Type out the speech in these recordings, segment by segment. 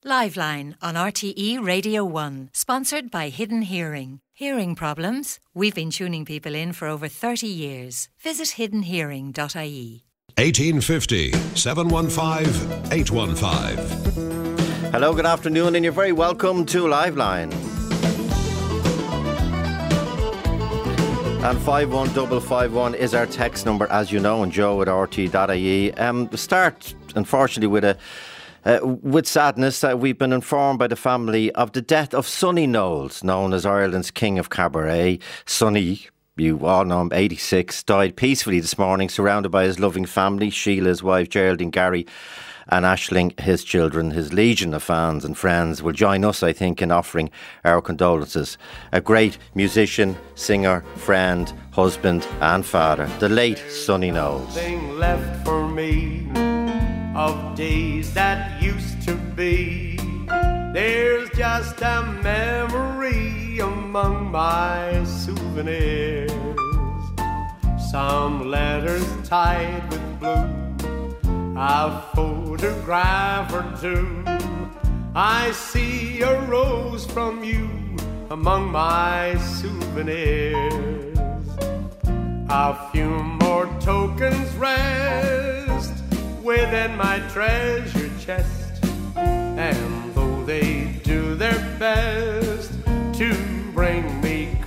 Liveline on RTE Radio 1, sponsored by Hidden Hearing. Hearing problems? We've been tuning people in for over 30 years. Visit hiddenhearing.ie. 1850 715 815. Hello, good afternoon, and you're very welcome to Liveline. And 51551 is our text number, as you know, and Joe at RT.ie. Start, unfortunately, with sadness. We've been informed by the family of the death of Sonny Knowles, known as Ireland's King of Cabaret. Sonny, you all know him, 86, died peacefully this morning, surrounded by his loving family, Sheila, his wife, Geraldine, Gary, and Aisling, his children. His legion of fans and friends will join us, I think, in offering our condolences. A great musician, singer, friend, husband and father, the late Sonny Knowles. Nothing left for me of days that used to be. There's just a memory among my souvenirs. Some letters tied with blue, a photograph or two. I see a rose from you among my souvenirs. A few more tokens rest within my treasure chest, and though they do their best to bring me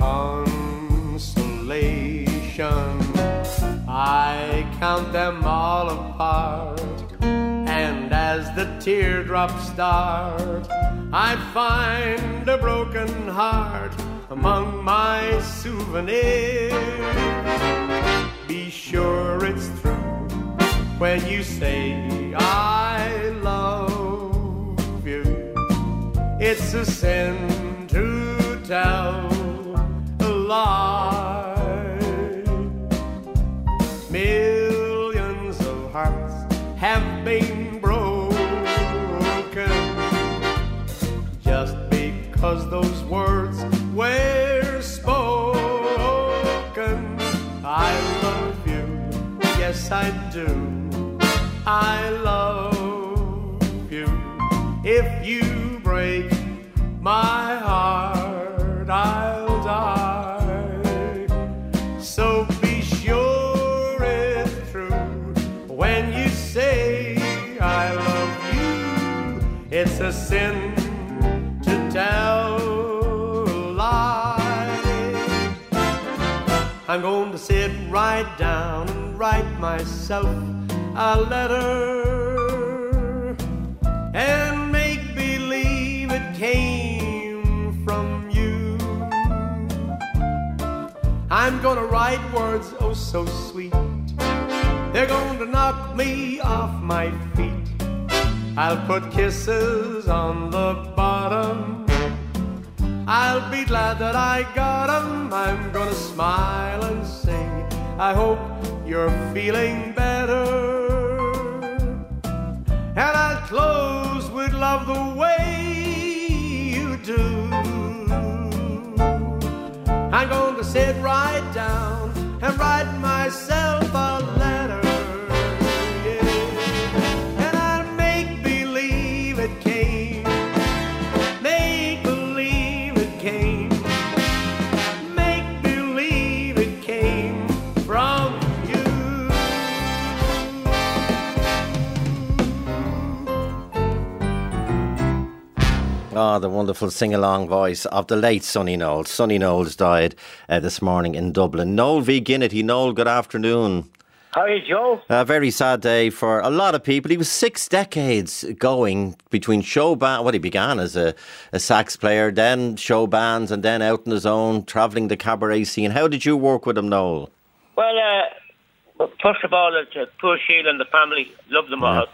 consolation, I count them all apart, and as the teardrops start, I find a broken heart among my souvenirs. Be sure it's true when you say I love you. It's a sin to tell a lie. Millions of hearts have been broken just because those words were spoken. I love you, yes I do. I love you. If you break my heart, I'll die. So be sure it's true when you say I love you. It's a sin to tell a lie. I'm going to sit right down and write myself a letter and make believe it came from you. I'm gonna write words oh so sweet, they're going to knock me off my feet. I'll put kisses on the bottom, I'll be glad that I got 'em. I'm gonna smile and say I hope you're feeling better. And I'll close with love the way you do. I'm going to sit right down and write myself a letter, yeah. And I'll make believe it came, make believe it came, make believe it came from you. Ah, the wonderful sing-along voice of the late Sonny Knowles. Sonny Knowles died this morning in Dublin. Noel V. Ginnity. Noel, good afternoon. Hi, Joe. A very sad day for a lot of people. He was 6 decades going between show band. Well, he began as a sax player, then show bands, and then out on his own, travelling the cabaret scene. How did you work with him, Noel? Well, first of all, poor Sheila and the family, love them all.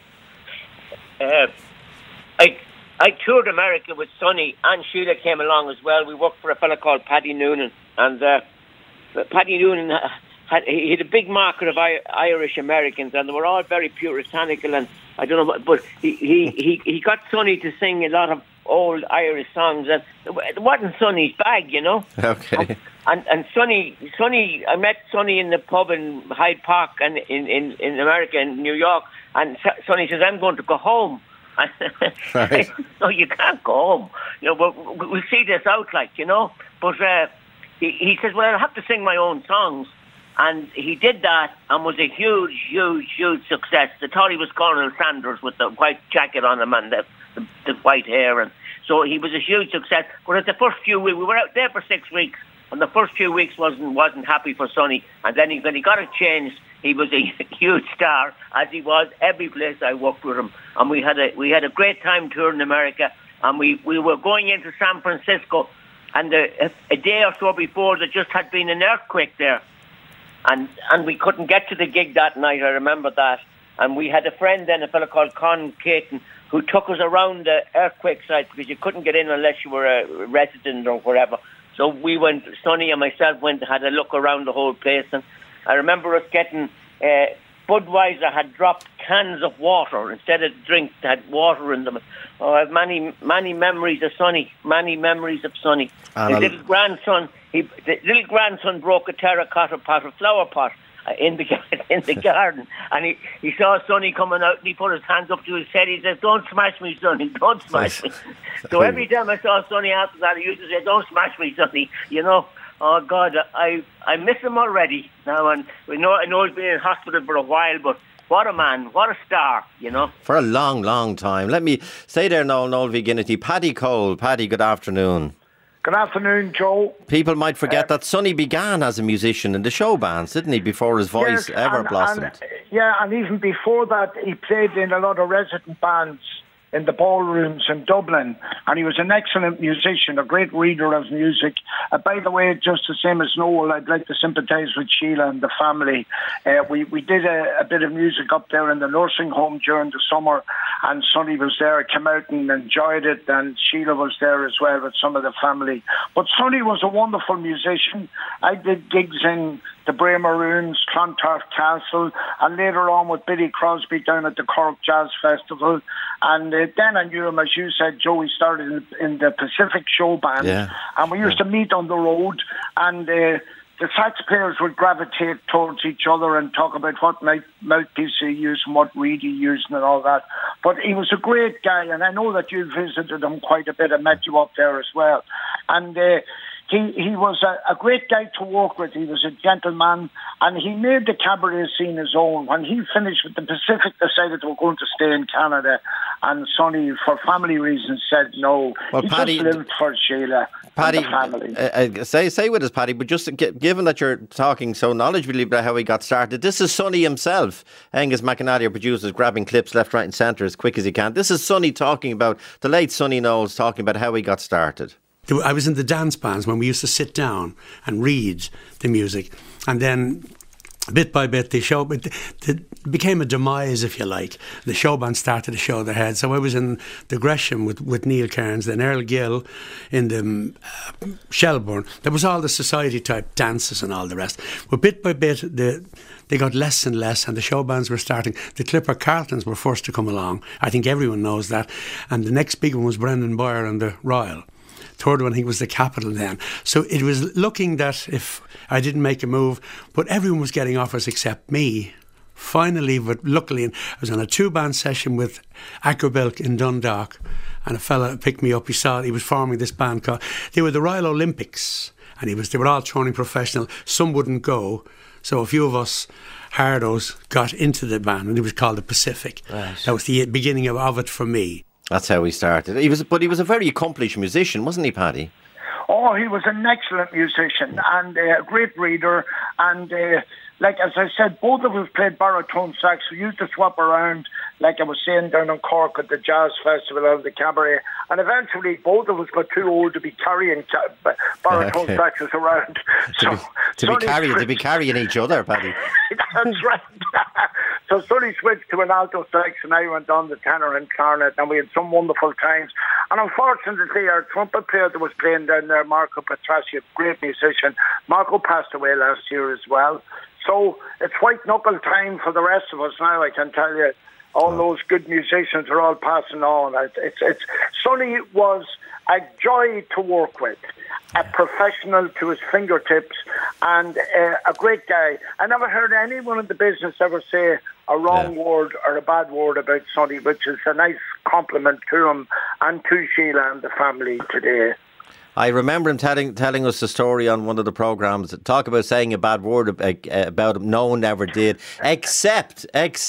I toured America with Sonny, and Sheila came along as well. We worked for a fella called Paddy Noonan, and Paddy Noonan he had a big market of Irish Americans, and they were all very puritanical, and I don't know, but he got Sonny to sing a lot of old Irish songs, and it wasn't Sonny's bag, you know. Okay. And Sonny, I met Sonny in the pub in Hyde Park and in America, in New York, and Sonny says, I'm going to go home. Right. No, you can't go home. But we'll see this out, But he says, well, I'll have to sing my own songs. And he did that and was a huge, huge, huge success. They thought he was Colonel Sanders with the white jacket on him and the white hair. And so he was a huge success. But at the first few weeks, we were out there for 6 weeks. And the first few weeks wasn't happy for Sonny. And then when he got it changed, he was a huge star, as he was every place I worked with him. And we had a great time touring America. And we were going into San Francisco. And a day or so before, there just had been an earthquake there. And we couldn't get to the gig that night, I remember that. And we had a friend then, a fellow called Con Caton, who took us around the earthquake site because you couldn't get in unless you were a resident or whatever. So we went, Sonny and myself had a look around the whole place. And I remember us getting, Budweiser had dropped cans of water. Instead of drinks, they had water in them. Oh, I have many, many memories of Sonny, many memories of Sonny. His little grandson broke a terracotta pot, a flower pot, in the garden, and he saw Sonny coming out, and he put his hands up to his head. He said, "Don't smash me, Sonny, don't smash me." So every time I saw Sonny after that, he used to say, "Don't smash me, Sonny." Oh God, I miss him already now, and I know he's been in hospital for a while, but what a man, what a star, For a long, long time. Let me say there now, Noel Viginity, Paddy Cole. Paddy, good afternoon. Good afternoon, Joe. People might forget that Sonny began as a musician in the show bands, didn't he, before his voice blossomed? And even before that, he played in a lot of resident bands in the ballrooms in Dublin, and he was an excellent musician, a great reader of music. By the way, just the same as Noel, I'd like to sympathise with Sheila and the family. We did a bit of music up there in the nursing home during the summer, and Sonny was there, came out and enjoyed it, and Sheila was there as well with some of the family. But Sonny was a wonderful musician. I did gigs in the Bray Maroons, Clontarf Castle, and later on with Billy Crosby down at the Cork Jazz Festival. And then I knew him, as you said, Joe. He started in the Pacific Show Band, and we used to meet on the road, and the sax players would gravitate towards each other and talk about what mouthpiece he used and what reed he used and all that. But he was a great guy, and I know that you visited him quite a bit. I met you up there as well. And he was a great guy to work with. He was a gentleman, and he made the cabaret scene his own. When he finished with the Pacific, decided they were going to stay in Canada, and Sonny, for family reasons, said no. Well, he Paddy, just lived for Sheila and the family. Say with us, Paddy, but just given that you're talking so knowledgeably about how he got started, this is Sonny himself. Angus McInally, our producer, is grabbing clips left, right and centre as quick as he can. This is Sonny talking about, the late Sonny Knowles talking about how he got started. I was in the dance bands when we used to sit down and read the music, and then bit by bit it became a demise, if you like. The show band started to show their head. So I was in the Gresham with Neil Cairns, then Earl Gill in the Shelbourne. There was all the society type dances and all the rest. But bit by bit they got less and less, and the show bands were starting. The Clipper Carltons were first to come along. I think everyone knows that. And the next big one was Brendan Boyer and the Royal. Third one, he was the Capital then. So it was looking that if I didn't make a move, but everyone was getting offers except me. Finally, but luckily, I was on a 2-band session with Ackerbilk in Dundalk, and a fella picked me up. He was forming this band called, they were the Royal Olympics, and they were all turning professional. Some wouldn't go, so a few of us hardos got into the band, and it was called the Pacific. Right. That was the beginning of it for me. That's how he started. He was a very accomplished musician, wasn't he, Paddy? Oh, he was an excellent musician and a great reader. And like as I said, both of us played baritone sax. We used to swap around, like I was saying, down in Cork at the Jazz Festival of the Cabaret. And eventually, both of us got too old to be carrying baritone saxes around. To be carrying each other, Paddy. That's right. So Sonny switched to an alto sax, and I went on the tenor and clarinet, and we had some wonderful times. And unfortunately, our trumpet player that was playing down there, Marco Petrassi, a great musician, Marco passed away last year as well. So it's white knuckle time for the rest of us now, I can tell you. All those good musicians are all passing on. Sonny was a joy to work with, a professional to his fingertips, and a great guy. I never heard anyone in the business ever say, a wrong word or a bad word about Sonny, which is a nice compliment to him and to Sheila and the family today. I remember him telling us a story on one of the programmes. Talk about saying a bad word about him. No one ever did, except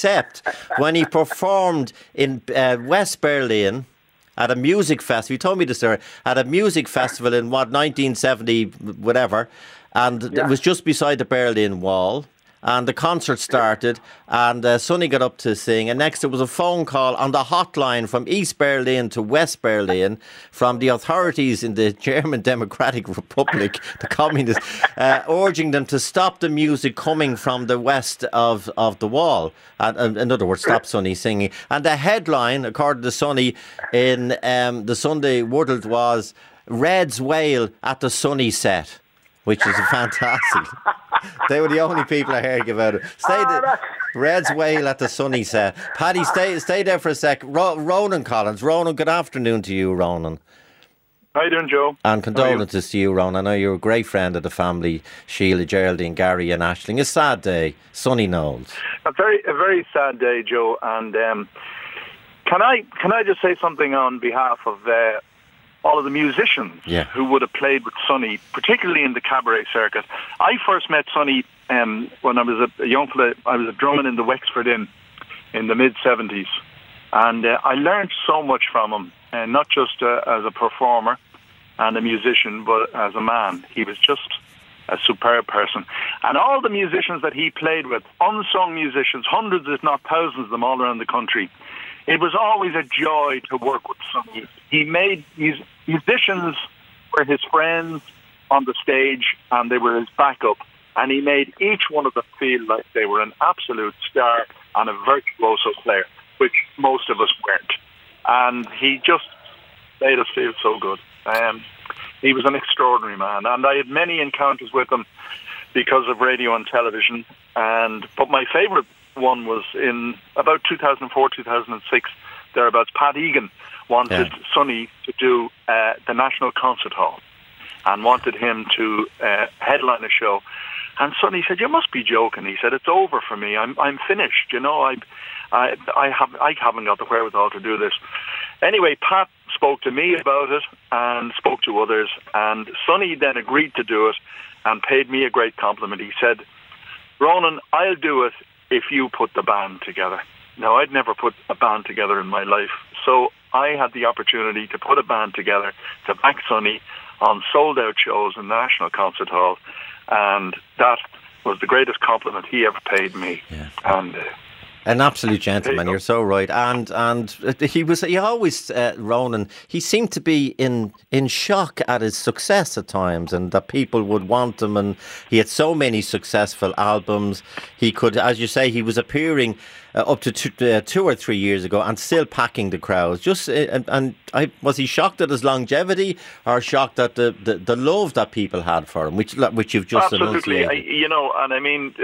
when he performed in West Berlin at a music festival. He told me the story at a music festival in 1970, whatever, and it was just beside the Berlin Wall. And the concert started, and Sonny got up to sing. And next, there was a phone call on the hotline from East Berlin to West Berlin from the authorities in the German Democratic Republic, the communists, urging them to stop the music coming from the west of the wall. And, in other words, stop Sonny singing. And the headline, according to Sonny, in the Sunday World was Red's Wail at the Sonny set, which is fantastic. They were the only people I heard about it. Red's Wail at the Sonny set. Paddy, stay there for a sec. Ronan Collins. Ronan, good afternoon to you, Ronan. How you doing, Joe? And condolences to you, Ronan. I know you're a great friend of the family, Sheila, Geraldine, Gary and Aisling. A sad day. Sonny Knowles. A very sad day, Joe. And can I just say something on behalf of all of the musicians who would have played with Sonny, particularly in the cabaret circuit. I first met Sonny when I was a young fella. I was a drumming in the Wexford Inn in the mid-70s. And I learned so much from him, not just as a performer and a musician, but as a man. He was just a superb person. And all the musicians that he played with, unsung musicians, hundreds if not thousands of them all around the country, it was always a joy to work with Sonny. He made musicians were his friends on the stage, and they were his backup. And he made each one of them feel like they were an absolute star and a virtuoso player, which most of us weren't. And he just made us feel so good. He was an extraordinary man, and I had many encounters with him because of radio and television. But my favourite one was in about 2004, 2006, thereabouts. Pat Egan wanted Sonny to do the National Concert Hall and wanted him to headline a show. And Sonny said, "You must be joking." He said, "It's over for me. I'm finished. You know, I haven't got the wherewithal to do this." Anyway, Pat spoke to me about it and spoke to others, and Sonny then agreed to do it and paid me a great compliment. He said, "Ronan, I'll do it if you put the band together." Now, I'd never put a band together in my life, so I had the opportunity to put a band together to back Sonny on sold-out shows in the National Concert Hall, and that was the greatest compliment he ever paid me. Yeah. And an absolute gentleman, you're so right. And he always, Ronan, he seemed to be in shock at his success at times, and that people would want him, and he had so many successful albums. He could, as you say, he was appearing up to 2 or 3 years ago and still packing the crowds. Was he shocked at his longevity, or shocked at the love that people had for him, which you've just enunciated? Absolutely, and I mean,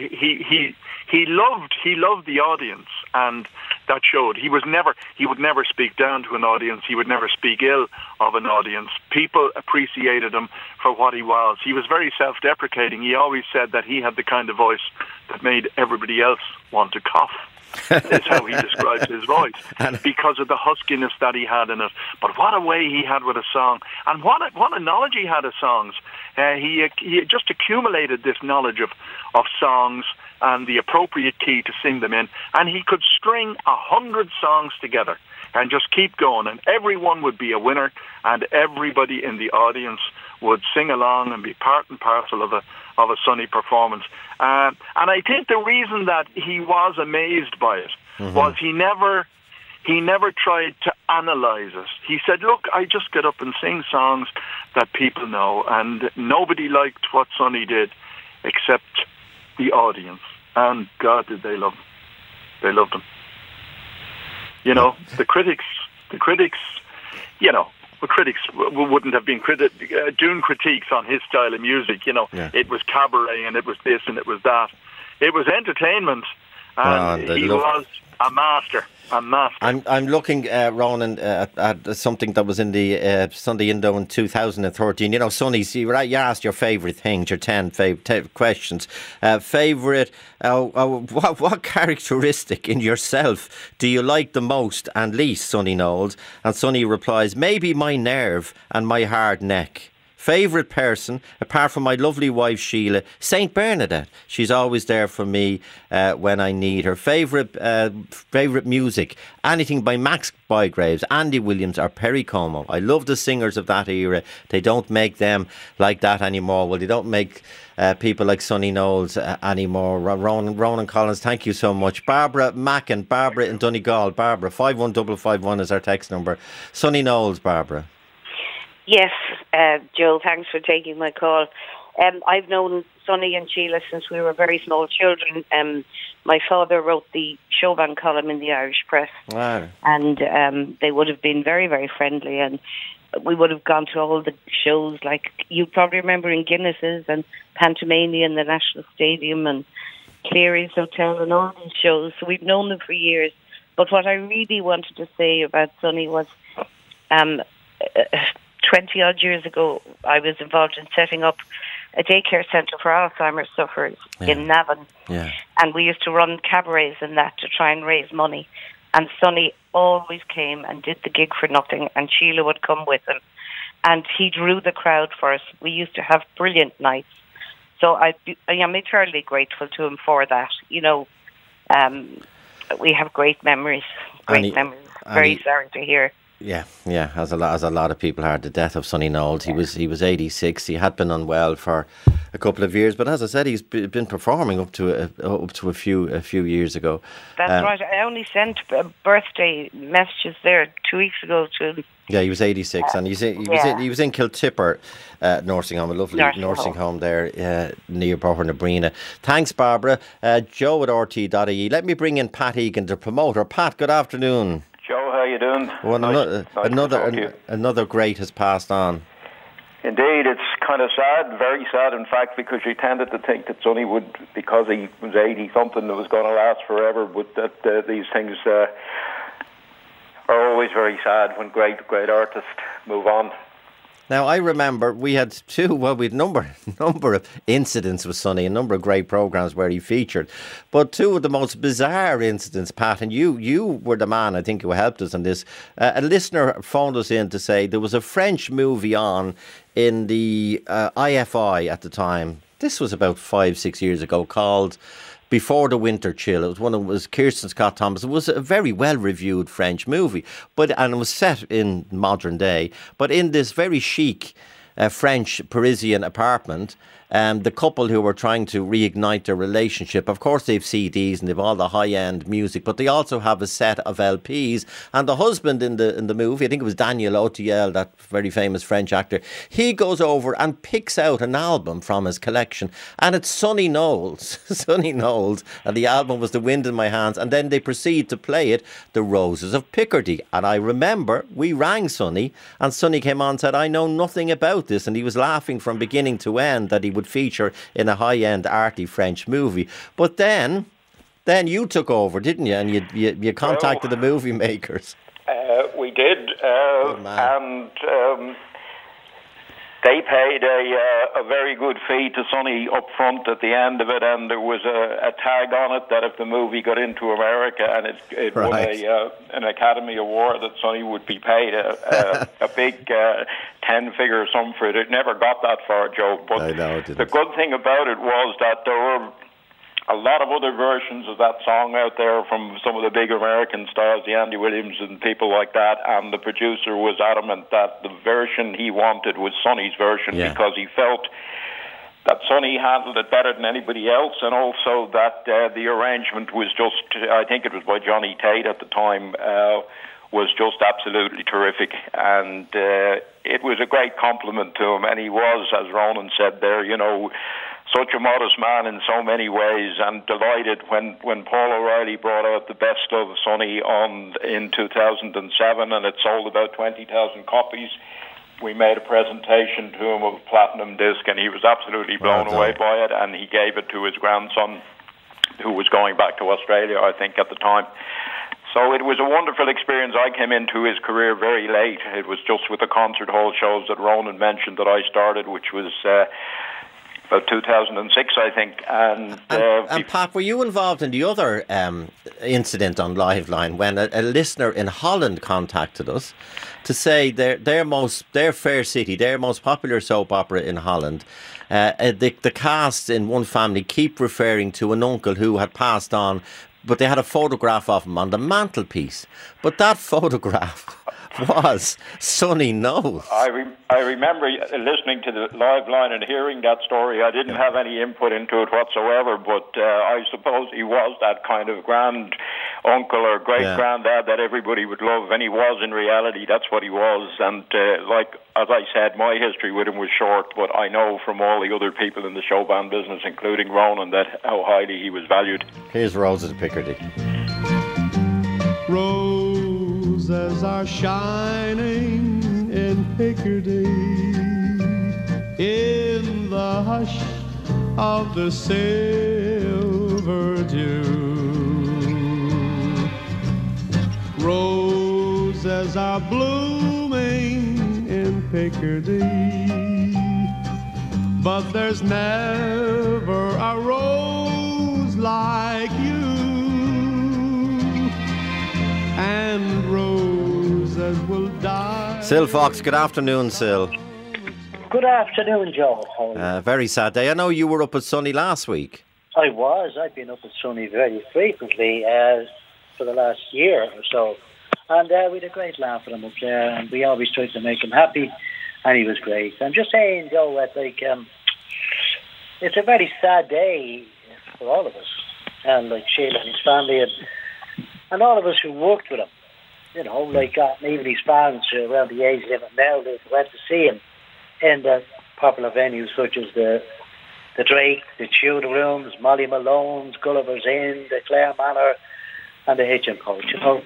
he loved the audience, and that showed. He would never speak down to an audience. He would never speak ill of an audience. People appreciated him for what he was. He was very self-deprecating. He always said that he had the kind of voice that made everybody else want to cough. Is how he describes his voice, because of the huskiness that he had in it. But what a way he had with a song, and what a knowledge he had of songs. He just accumulated this knowledge of songs and the appropriate key to sing them in, and he could string 100 songs together and just keep going, and everyone would be a winner, and everybody in the audience would sing along and be part and parcel of a Sonny performance. And I think the reason that he was amazed by it was he never tried to analyse it. He said, "Look, I just get up and sing songs that people know," and nobody liked what Sonny did except the audience. And God, did they love him. They loved him. You know, the critics, the critics wouldn't have been doing critiques on his style of music. It was cabaret, and it was this, and it was that. It was entertainment, and he was A master. I'm looking, Ronan, at something that was in the Sunday Indo in 2013. You know, Sonny, you asked your favourite things, your 10 questions. Favourite, what characteristic in yourself do you like the most and least, Sonny Knowles? And Sonny replies, maybe my nerve and my hard neck. Favourite person, apart from my lovely wife Sheila, Saint Bernadette. She's always there for me when I need her. Favourite music, anything by Max Bygraves, Andy Williams or Perry Como. I love the singers of that era. They don't make them like that anymore. Well, they don't make people like Sonny Knowles anymore. Ronan Collins, thank you so much. Barbara Mackin, Barbara in Donegal. Barbara, 51551 is our text number. Sonny Knowles, Barbara. Yes, Joe, thanks for taking my call. I've known Sonny and Sheila since we were very small children. My father wrote the showband column in the Irish Press. Wow. And they would have been very, very friendly, and we would have gone to all the shows, like you probably remember in Guinness's and Pantomania and the National Stadium and Cleary's Hotel and all these shows. So we've known them for years. But what I really wanted to say about Sonny was 20 odd years ago, I was involved in setting up a daycare centre for Alzheimer's sufferers in Navan. Yeah. And we used to run cabarets and that to try and raise money. And Sonny always came and did the gig for nothing, and Sheila would come with him. And he drew the crowd for us. We used to have brilliant nights. So I am eternally grateful to him for that. You know, we have great memories. Very sorry to hear. Yeah, as a lot of people heard the death of Sonny Knowles. He was 86. He had been unwell for a couple of years, but as I said, he's been performing up to a few years ago. That's right. I only sent birthday messages there 2 weeks ago to him. Yeah, he was 86, and he was in Kiltipper nursing home, a lovely nursing home there near Bornabrina. Thanks, Barbara. Joe at RT.ie. Let me bring in Pat Egan, the promoter. Pat, good afternoon. Joe, how you doing? Well, another great has passed on. Indeed, it's kind of sad, very sad, in fact, because you tended to think that Sonny would, because he was 80-something, that was going to last forever, but that these things are always very sad when great artists move on. Now, I remember we had a number of incidents with Sonny, a number of great programmes where he featured. But two of the most bizarre incidents, Pat, and you were the man, I think, who helped us on this. A listener phoned us in to say there was a French movie on in the IFI at the time. This was about 5-6 years ago, called Before the Winter Chill. It was Kirsten Scott Thomas. It was a very well-reviewed French movie, and it was set in modern day, but in this very chic French Parisian apartment. The couple who were trying to reignite their relationship, of course they've CDs and they've all the high-end music, but they also have a set of LPs. And the husband in the movie, I think it was Daniel Autiel, that very famous French actor, he goes over and picks out an album from his collection, and it's Sonny Knowles. Sonny Knowles, and the album was The Wind in My Hands, and then they proceed to play it, The Roses of Picardy. And I remember we rang Sonny, and Sonny came on and said, I know nothing about this, and he was laughing from beginning to end that he would feature in a high-end arty French movie. But then you took over, didn't you? And you contacted the movie makers. We did, and they paid a very good fee to Sonny up front at the end of it, and there was a tag on it that if the movie got into America and it won an Academy Award, that Sonny would be paid a big 10-figure sum for it. It never got that far, Joe. But I know it didn't. The good thing about it was that there were a lot of other versions of that song out there from some of the big American stars, the Andy Williams and people like that, and the producer was adamant that the version he wanted was Sonny's version because he felt that Sonny handled it better than anybody else, and also that the arrangement was just, I think it was by Johnny Tate at the time, was just absolutely terrific, and it was a great compliment to him, and he was, as Ronan said there, you know, such a modest man in so many ways, and delighted when Paul O'Reilly brought out the best of Sonny in 2007, and it sold about 20,000 copies. We made a presentation to him of a platinum disc, and he was absolutely blown away by it, and he gave it to his grandson, who was going back to Australia, I think, at the time. So it was a wonderful experience. I came into his career very late. It was just with the concert hall shows that Ronan mentioned that I started, which was about 2006, I think. And Pat, were you involved in the other incident on Liveline when a listener in Holland contacted us to say their Fair City, their most popular soap opera in Holland, the cast in one family keep referring to an uncle who had passed on, but they had a photograph of him on the mantelpiece. But that photograph was Sonny Knowles. I remember listening to the Liveline and hearing that story. I didn't have any input into it whatsoever, but I suppose he was that kind of grand uncle or great-granddad that everybody would love, and he was in reality. That's what he was. And as I said, my history with him was short, but I know from all the other people in the show band business, including Ronan, that how highly he was valued. Here's Roses of Picardy. Roses are shining in Picardy, in the hush of the silver dew. Roses are blooming in Picardy, but there's never a rose like you. And roses will die. Sil Fox, good afternoon, Sil. Good afternoon, Joe. Very sad day. I know you were up at Sonny last week. I was. I've been up at Sonny very frequently for the last year or so. And we had a great laugh at him up there, and we always tried to make him happy, and he was great. I'm just saying, Joe, that it's a very sad day for all of us, and Sheila and his family, and all of us who worked with him, even his fans who are around the age limit now, they went to see him in the popular venues such as the Drake, the Tudor Rooms, Molly Malone's, Gulliver's Inn, the Clare Manor, and the Hitchin Coach. I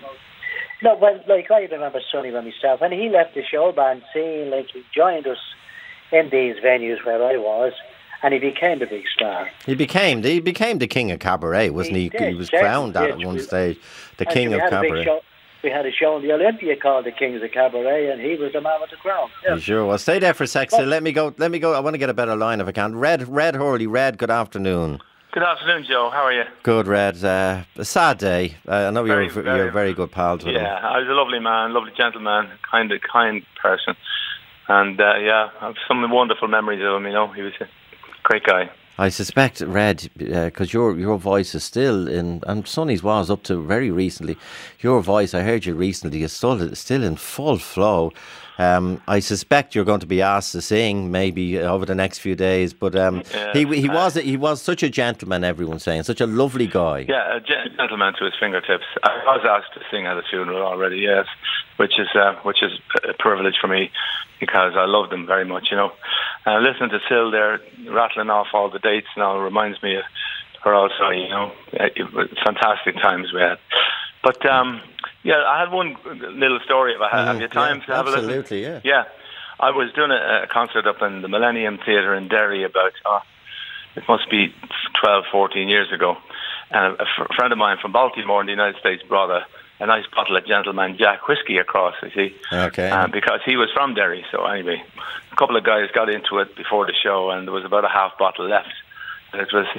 remember Sonny by myself, and he left the show band scene, he joined us in these venues where I was, and he became the big star. He became the king of cabaret, wasn't he? He was crowned at one stage, the king of cabaret. We had a show in the Olympia called the Kings of Cabaret, and he was the man with the crown. Yeah. Sure. Well, stay there for a sec. So let me go. I want to get a better line if I can. Red Hurley. Red, good afternoon. Good afternoon, Joe. How are you? Good, Red. A sad day. I know you're very good pals with him. Yeah, I was a lovely man, lovely gentleman, kind person. And I have some wonderful memories of him, He was a great guy. I suspect, Red, because your voice is still in, and Sonny's was up to very recently. Your voice, I heard you recently, is still in full flow. I suspect you're going to be asked to sing maybe over the next few days. But he was such a gentleman. Everyone's saying such a lovely guy. Yeah, a gentleman to his fingertips. I was asked to sing at a funeral already. Yes, which is a privilege for me because I loved him very much. Listening to Sil there rattling off all the dates now reminds me of her also. Fantastic times we had. But I had one little story. If I have you time to have a listen? Absolutely, yeah. Yeah, I was doing a concert up in the Millennium Theatre in Derry about, it must be 12, 14 years ago. And a friend of mine from Baltimore in the United States brought a nice bottle of Gentleman Jack whiskey across, you see. Okay. Because he was from Derry. So anyway, a couple of guys got into it before the show, and there was about a half bottle left. And it was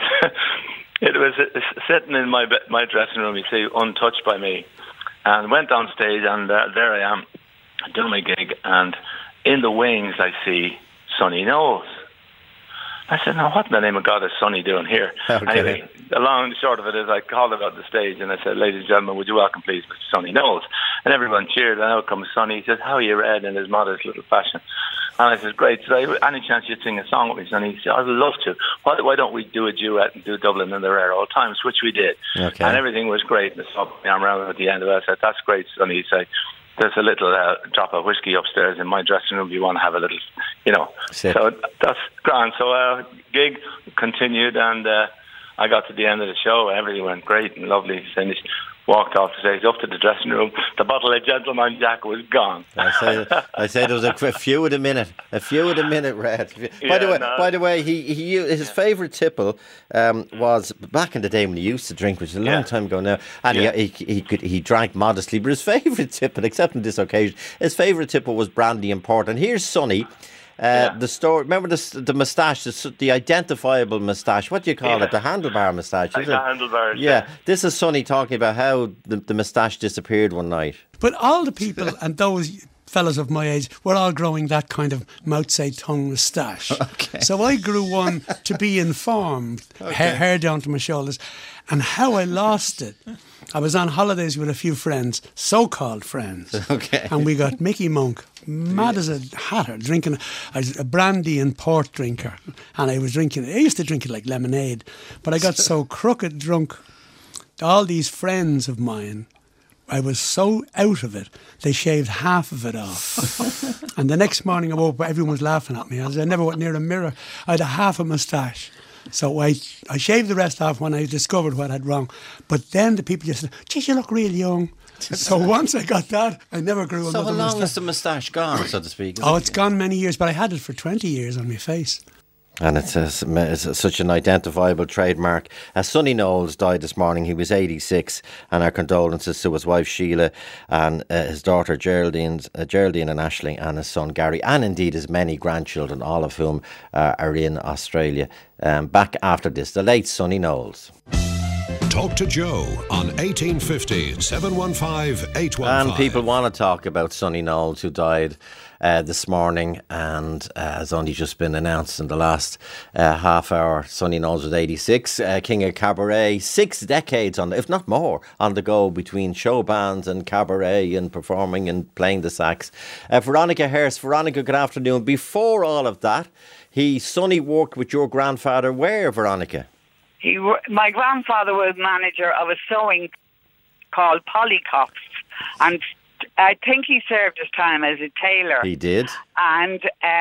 sitting in my dressing room, you see, untouched by me. And went on stage, and there I am doing my gig, and in the wings I see Sonny Knowles. I said, now what in the name of God is Sonny doing here? Okay. Anyway, the long and short of it is I called him out the stage and I said, ladies and gentlemen, would you welcome please Mr. Sonny Knowles? And everyone cheered, and out comes Sonny. He says, how are you, Red, in his modest little fashion. And I said, great. So any chance you'd sing a song with me, Sonny? He said, I'd love to. Why don't we do a duet and do Dublin in the Rare Old Times, which we did. Okay. And everything was great. And the arm around at the end of it. I said, that's great, Sonny. He said, there's a little drop of whiskey upstairs in my dressing room. You want to have a little, Sip. So that's grand. So gig continued, and I got to the end of the show. Everything went great and lovely. Finished. walked off the stage, up to the dressing room. The bottle of Gentleman Jack was gone. I say there was a few of the minute, Red. By the way, his favourite tipple was back in the day when he used to drink, which is a long time ago now, and he drank modestly. But his favourite tipple, except on this occasion, his favourite tipple was brandy and port. And here's Sonny. The story. Remember the moustache, the identifiable moustache. What do you call it? The handlebar moustache. The handlebars. Yeah. This is Sonny talking about how the moustache disappeared one night. But all the people and those fellas of my age were all growing that kind of Mao Zedong moustache. Okay. So I grew one to be informed, hair down to my shoulders, and how I lost it. I was on holidays with a few friends, so-called friends, and we got Mickey Monk, mad as a hatter, drinking a brandy and port drinker, and I used to drink it like lemonade, but I got so crooked drunk. All these friends of mine, I was so out of it, they shaved half of it off. And the next morning I woke up, everyone was laughing at me. I never went near a mirror. I had a half a moustache. So I shaved the rest off when I discovered what I had wrong. But then the people just said, geez, you look real young. So once I got that, I never grew another moustache. So how long is the moustache gone, so to speak? It's gone many years, but I had it for 20 years on my face. And it's such an identifiable trademark. Sonny Knowles died this morning. He was 86, and our condolences to his wife Sheila and his daughter Geraldine and Aisling, and his son Gary, and indeed his many grandchildren, all of whom are in Australia. Back after this, the late Sonny Knowles. Talk to Joe on 1850 715 815. And people want to talk about Sonny Knowles, who died this morning and has only just been announced in the last half hour. Sonny Knowles was 86, king of cabaret, 6 decades if not more, on the go between show bands and cabaret and performing and playing the sax. Veronica Hurst. Veronica, good afternoon. Before all of that, Sonny worked with your grandfather where, Veronica? My grandfather was manager of a sewing called Polycops, and I think he served his time as a tailor. He did. And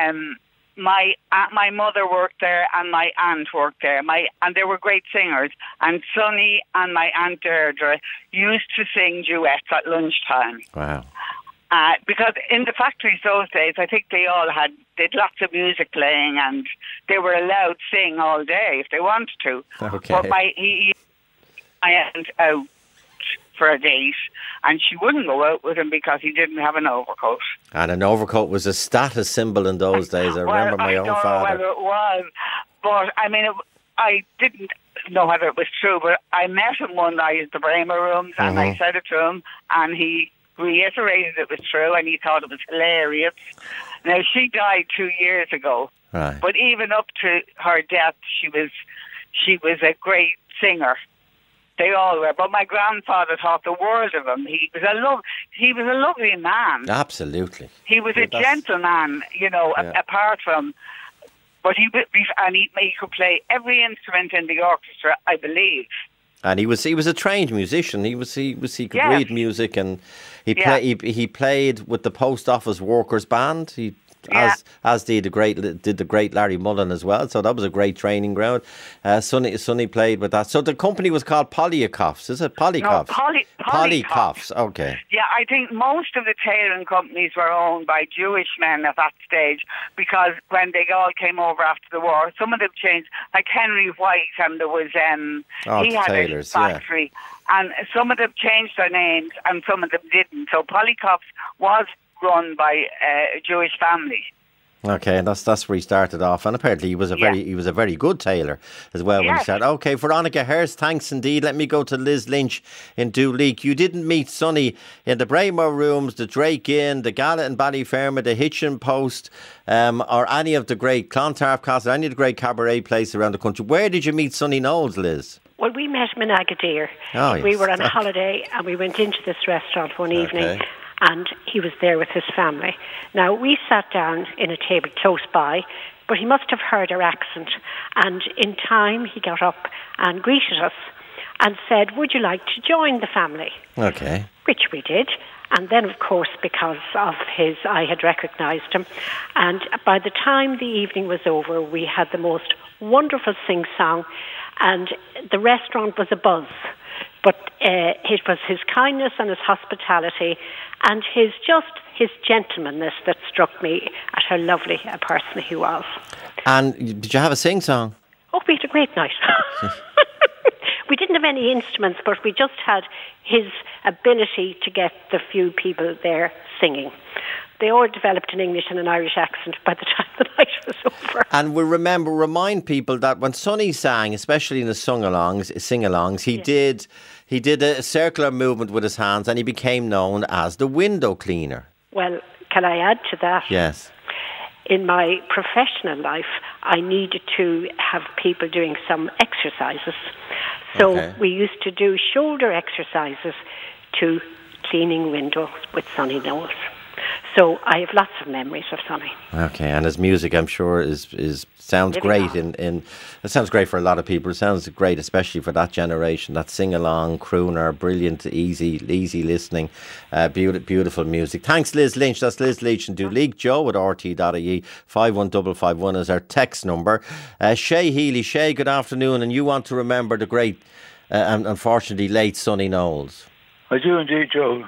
my mother worked there and my aunt worked there. And they were great singers. And Sonny and my Aunt Deirdre used to sing duets at lunchtime. Wow. Because in the factories those days, I think they did lots of music playing, and they were allowed to sing all day if they wanted to. Okay. But my aunt out for a date, and she wouldn't go out with him because he didn't have an overcoat. And an overcoat was a status symbol in those days. I remember my own father. I don't know whether it was, but I mean, I didn't know whether it was true, but I met him one night at the Bramer Rooms, and I said it to him, and he reiterated it was true, and he thought it was hilarious. Now, she died 2 years ago, right. But even up to her death, she was a great singer. They all were. But my grandfather thought the world of him. He was a lovely man. Absolutely. He was a gentleman, apart from. But he could play every instrument in the orchestra, I believe. And he was a trained musician. He could read music, and he played with the Post Office Workers Band. As did the great Larry Mullen as well. So that was a great training ground. Sonny played with that. So the company was called Polycops, is it? Polycops. No, Polycops. Okay. Yeah, I think most of the tailoring companies were owned by Jewish men at that stage, because when they all came over after the war, some of them changed. Like Henry White, and there was he had tailors, a factory, and some of them changed their names, and some of them didn't. So Polycops was run by a Jewish family. Okay, and that's where he started off, and apparently he was a very good tailor as well when he started. Okay, Veronica Hurst, thanks indeed. Let me go to Liz Lynch in Duleek. You didn't meet Sonny in the Braemar Rooms, the Drake Inn, the Gala in Ballyfermot, the Hitchin Post, or any of the great Clontarf Castle, any of the great cabaret places around the country. Where did you meet Sonny Knowles, Liz? Well, we met him in Agadir. Oh, yes. We were on a holiday, and we went into this restaurant one evening, and he was there with his family. Now, we sat down in a table close by, but he must have heard our accent, and in time he got up and greeted us and said, would you like to join the family? Okay. Which we did. And then, of course, because of I had recognised him. And by the time the evening was over, we had the most wonderful sing-song, and the restaurant was abuzz. But it was his kindness and his hospitality and his gentlemanliness that struck me at how lovely a person he was. And did you have a sing-song? Oh, we had a great night. We didn't have any instruments, but we just had his ability to get the few people there singing. They all developed an English and an Irish accent by the time the night was over. And we remind people that when Sonny sang, especially in the sing-alongs, he did a circular movement with his hands, and he became known as the window cleaner. Well, can I add to that? Yes. In my professional life, I needed to have people doing some exercises. So we used to do shoulder exercises to cleaning windows with Sonny Knowles. So I have lots of memories of Sonny. Okay, and his music, I'm sure, sounds great. It sounds great for a lot of people. It sounds great, especially for that generation. That sing-along, crooner, brilliant, easy listening, beautiful music. Thanks, Liz Lynch. That's Liz Lynch and Duleek Joe at RT.ie. 51551 is our text number. Shay Healy. Shay, good afternoon. And you want to remember the great, and unfortunately late Sonny Knowles. I do indeed, Joe.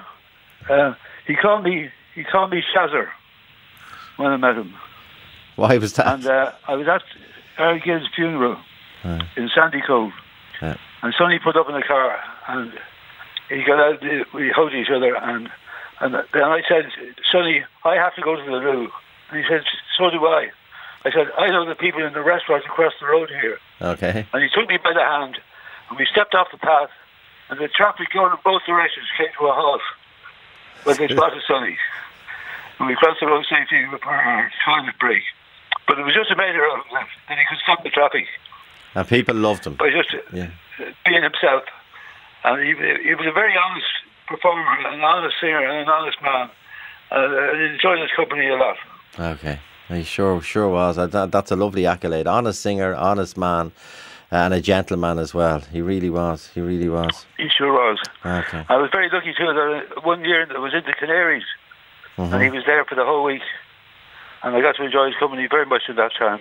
He called me Shazzer when I met him. Why was that? And I was at Eric Gill's funeral in Sandy Cove. And Sonny put up in the car and he got out, we hugged each other and then I said, Sonny, I have to go to the loo. And he said, so do I. I said, I know the people in the restaurant across the road here. Okay. And he took me by the hand and we stepped off the path and the traffic going in both directions came to a halt. But they spotted Sonny. And we crossed the road safely for our toilet break. But it was just a matter of that he could stop the traffic. And people loved him. By just being himself. And he was a very honest performer, an honest singer and an honest man. I enjoyed his company a lot. Okay. He sure was. That's a lovely accolade. Honest singer, honest man. And a gentleman as well. He really was. He sure was. Okay. I was very lucky too that one year I was in the Canaries and he was there for the whole week. And I got to enjoy his company very much at that time.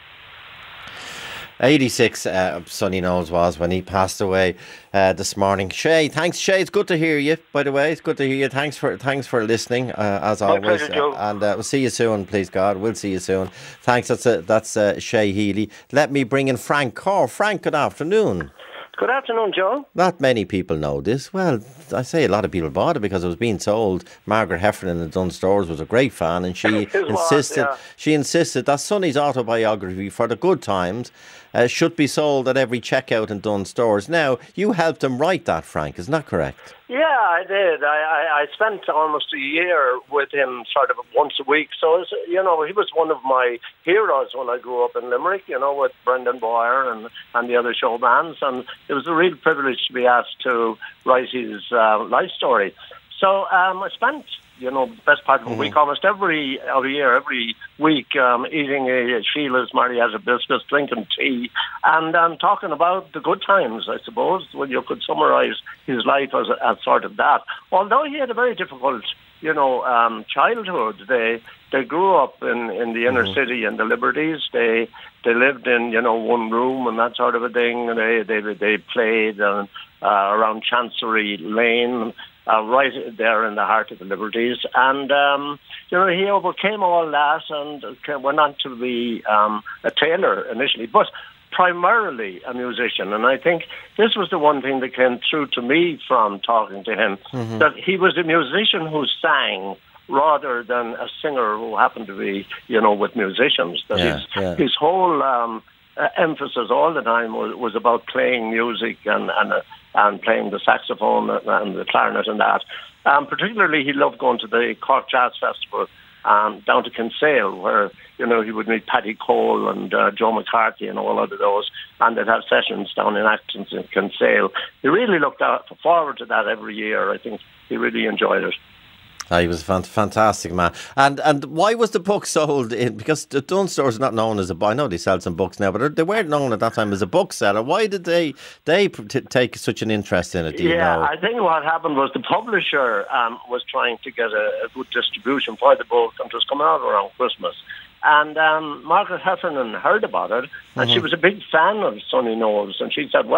86, Sonny Knowles was when he passed away this morning. Shay, thanks. Shay, it's good to hear you, by the way. It's good to hear you. Thanks for listening, as always. My pleasure, Joe. And we'll see you soon, please God. We'll see you soon. Thanks, that's Shay Healy. Let me bring in Frank Corr. Frank, good afternoon. Good afternoon, Joe. Not many people know this. Well, I say a lot of people bought it because it was being sold. Margaret Heffernan in Dunnes Stores was a great fan, and she insisted that Sonny's autobiography, For the Good Times, should be sold at every checkout in Dunnes Stores. Now, you helped him write that, Frank, isn't that correct? Yeah, I did. I spent almost a year with him sort of once a week. So, he was one of my heroes when I grew up in Limerick, with Brendan Boyer and the other show bands. And it was a real privilege to be asked to write his life story. So I spent, the best part of a week, almost every week, eating Sheila's Marietta biscuits, drinking tea, and talking about the good times, I suppose, when you could summarise his life as sort of that. Although he had a very difficult, childhood, they grew up in the inner city in the Liberties. They lived in, one room and that sort of a thing. They played around Chancery Lane, right there in the heart of the Liberties. And, he overcame all that and went on to be a tailor initially, but primarily a musician. And I think this was the one thing that came through to me from talking to him, that he was a musician who sang rather than a singer who happened to be, with musicians. That his whole emphasis all the time was about playing music and playing the saxophone and the clarinet and that. Particularly, he loved going to the Cork Jazz Festival down to Kinsale, where, he would meet Paddy Cole and Joe McCarthy and all of those, and they'd have sessions down in Acton and Kinsale. He really looked forward to that every year. I think he really enjoyed it. He was a fantastic man. And why was the book sold in? Because the Dunnes Stores are not known as I know they sell some books now, but they weren't known at that time as a bookseller. Why did they take such an interest in it? Do you know? I think what happened was the publisher was trying to get a good distribution for the book, and it was coming out around Christmas. And Margaret Heffernan heard about it, and she was a big fan of Sonny Knowles, and she said, well,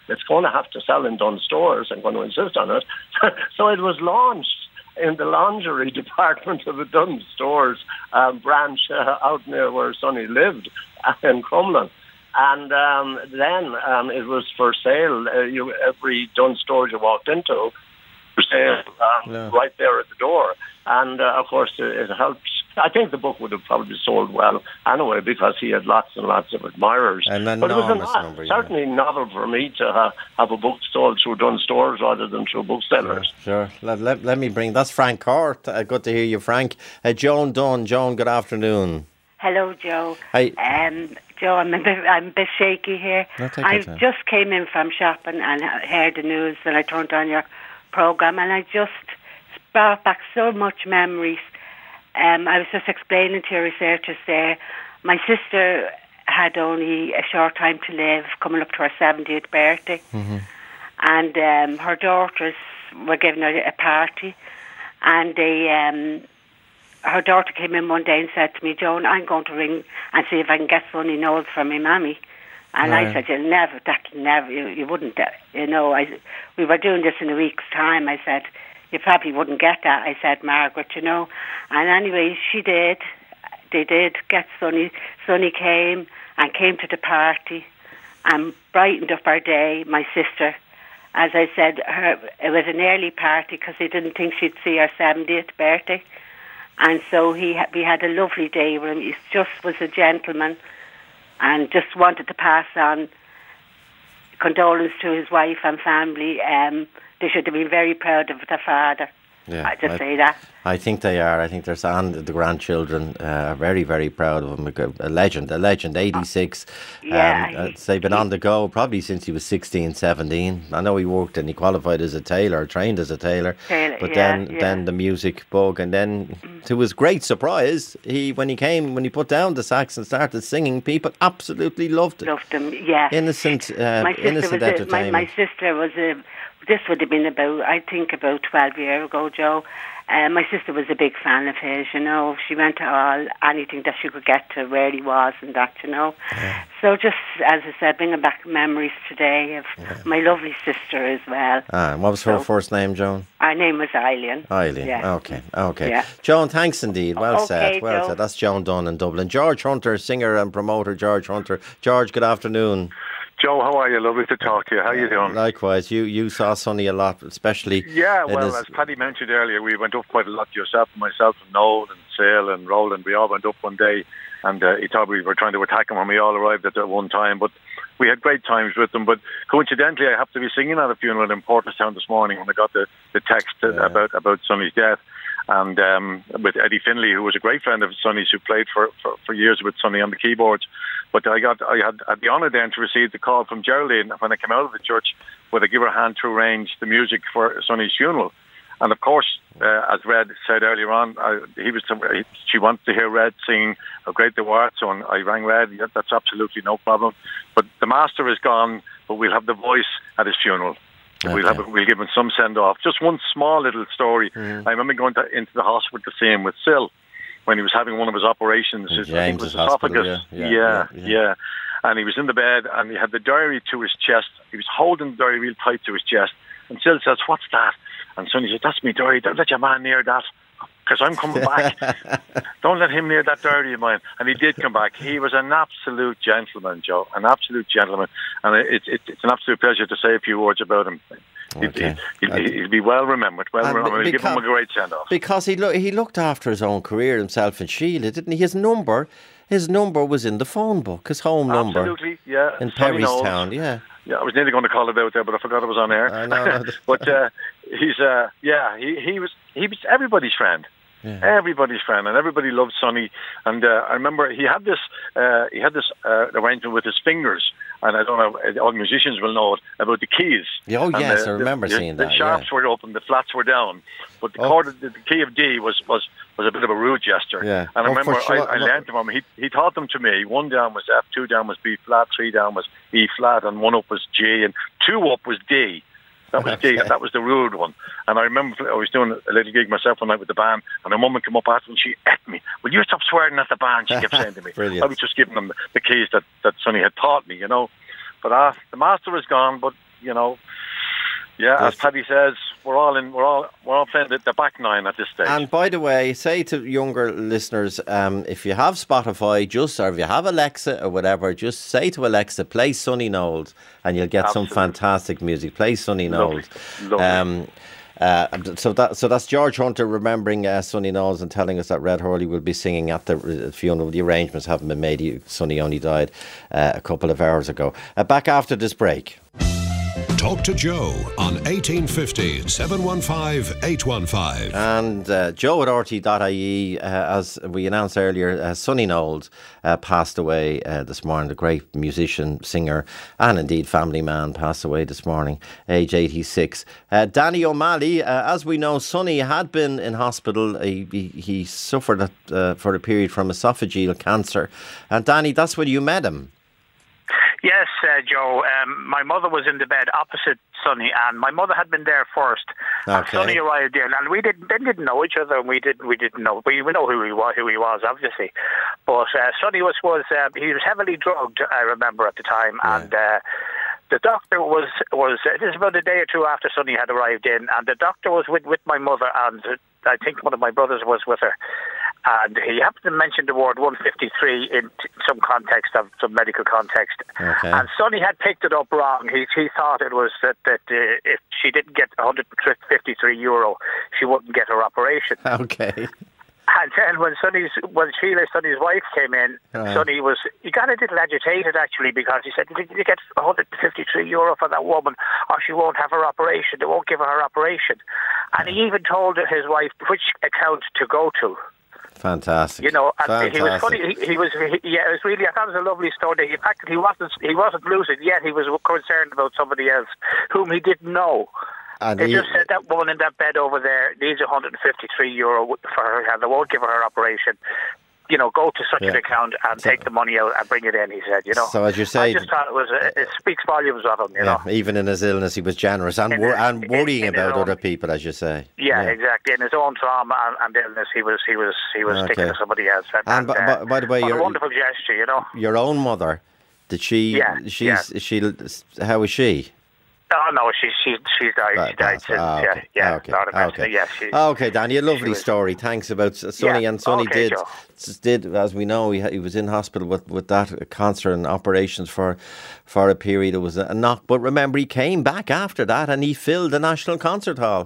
it's going to have to sell in Dunnes Stores. I'm going to insist on it. So it was launched in the lingerie department of the Dunnes Stores branch out near where Sonny lived in Crumlin. And then it was for sale. Every Dunnes store you walked into, for sale right there at the door. And of course, it helped. I think the book would have probably sold well anyway because he had lots and lots of admirers. And but it was certainly novel for me to have a book sold through Dunnes Stores rather than through booksellers. Sure. Let me bring. That's Frank Court. Good to hear you, Frank. Joan Dunn. Joan, good afternoon. Hello, Joe. Hi. Joe, I'm a bit shaky here. I just came in from shopping and heard the news, and I turned on your programme, and I just brought back so much memories. I was just explaining to your researchers there, my sister had only a short time to live, coming up to her 70th birthday, and her daughters were giving her a party, and they... her daughter came in one day and said to me, Joan, I'm going to ring and see if I can get Sonny Knowles for my mammy. And I said, you'll never, you wouldn't, we were doing this in a week's time. I said, you probably wouldn't get that. I said, Margaret, And anyway, she did. They did get Sonny. Sonny came to the party and brightened up our day, my sister. As I said, it was an early party because they didn't think she'd see her 70th birthday. And so we had a lovely day with him. He just was a gentleman and just wanted to pass on condolence to his wife and family. They should have been very proud of their father. Yeah, I just say that. I think they are. I think their son, the grandchildren are very, very proud of him. A legend, 86. They've been on the go probably since he was 16, 17. I know he worked and he qualified as a tailor, trained as a tailor. But then the music bug. And then to his great surprise, when he put down the sax and started singing, people absolutely loved it. Loved him, yeah. Innocent entertainment. My sister was this would have been about 12 years ago, Joe. My sister was a big fan of his, She went to anything that she could get to where he was and that, Yeah. So just, as I said, bringing back memories today of my lovely sister as well. And what was her first name, Joan? Her name was Eileen. Eileen, yeah. Okay. Yeah. Joan, thanks indeed. Well said. Joe. That's Joan Dunn in Dublin. George Hunter, singer and promoter, George Hunter. George, good afternoon. Joe, how are you? Lovely to talk to you. How are you doing? Likewise. You saw Sonny a lot, especially... Yeah, well, as Paddy mentioned earlier, we went up quite a lot. Yourself and myself and Noel and Sale and Roland, we all went up one day, and he thought we were trying to attack him when we all arrived at one time, but we had great times with him. But coincidentally, I happened to be singing at a funeral in Porterstown this morning when I got the text about Sonny's death. And with Eddie Finlay, who was a great friend of Sonny's, who played for years with Sonny on the keyboards. But I had the honour then to receive the call from Geraldine when I came out of the church, would I give her a hand to arrange the music for Sonny's funeral. And of course, as Red said earlier on, she wanted to hear Red singing how great they were. So I rang Red. Yeah, that's absolutely no problem. But the master is gone, but we'll have the voice at his funeral. Okay. We'll give him some send off. Just one small little story. I remember going into the hospital to see him with Sil when he was having one of his operations. James's his esophagus. Yeah. And he was in the bed and he had the diary to his chest. He was holding the diary real tight to his chest. And Sil says, "What's that?" And Sonny says, "That's me diary. Don't let your man near that, because I'm coming back. Don't let him near that diary of mine." And he did come back. He was an absolute gentleman, Joe, an absolute gentleman. And it's an absolute pleasure to say a few words about him. Okay. He'll be well remembered. We'll give him a great send-off. Because he looked after his own career himself in Sheila, didn't he? His number was in the phone book, his home number. Absolutely, yeah. In Perrystown, yeah. Yeah, I was nearly going to call it out there, but I forgot it was on air. No. But he was everybody's friend. Yeah. Everybody's friend, and everybody loved Sonny. And I remember he had this arrangement with his fingers, and I don't know, all musicians will know it, about the keys. Oh yes, I remember seeing that. The sharps were open, the flats were down, but the key of D was a bit of a rude gesture. Yeah. And I remember I learned from him. He taught them to me. 1 down was F, 2 down was B flat, 3 down was E flat, and 1 up was G, and 2 up was D. That was D. That was the rude one. And I remember I was doing a little gig myself one night with the band, and a woman came up after and she ate me. "Will you stop swearing at the band?" She kept saying to me. I was just giving them the keys that Sonny had taught me, But the master was gone, but you know. Yeah, as Paddy says, we're all playing the back nine at this stage. And by the way, say to younger listeners, if you have Spotify, or if you have Alexa or whatever, just say to Alexa, play Sonny Knowles, and you'll get some fantastic music. Play Sonny Knowles. Lovely. So that's George Hunter remembering Sonny Knowles and telling us that Red Hurley will be singing at the funeral. The arrangements haven't been made. Sonny only died a couple of hours ago. Back after this break. Talk to Joe on 1850 715 815. And Joe at RT.ie, as we announced earlier, Sonny Knowles passed away this morning. The great musician, singer, and indeed family man passed away this morning, age 86. Danny O'Malley, as we know, Sonny had been in hospital. He suffered for a period from esophageal cancer. And Danny, that's when you met him. Yes, Joe. My mother was in the bed opposite Sonny, and my mother had been there first. Okay. And Sonny arrived in, and we didn't know each other. And we didn't know. We know who he was, obviously. But Sonny was he was heavily drugged. I remember at the time, and the doctor was this is about a day or two after Sonny had arrived in, and the doctor was with my mother, and I think one of my brothers was with her. And he happened to mention the word 153 in some context, of some medical context. Okay. And Sonny had picked it up wrong. He thought it was that if she didn't get €153, she wouldn't get her operation. Okay. And then when Sheila, Sonny's wife, came in, Sonny he got a little agitated actually, because he said, "Did you get €153 for that woman, or she won't have her operation? They won't give her operation." And he even told his wife which account to go to. Fantastic. You know, and Fantastic. he was funny. It was really. I thought it was a lovely story. In fact, he wasn't lucid yet. He was concerned about somebody else whom he didn't know. And they just said that woman in that bed over there needs €153 for her, and they won't give her operation. You know, go to such an account and take the money out and bring it in, he said, you know. So as you say, I just thought it speaks volumes of him, you know. Even in his illness, he was generous and worrying about other people, as you say. Yeah, exactly. In his own trauma and illness, he was sticking to somebody else. And by the way, a wonderful gesture, you know. Your own mother, did she? How is she? Oh no, she's died. She died since. Okay, Danny, a lovely story. Thanks about Sonny. And Sonny did, as we know, he was in hospital with that cancer and operations for a period. It was a knock, but remember, he came back after that and he filled the National Concert Hall.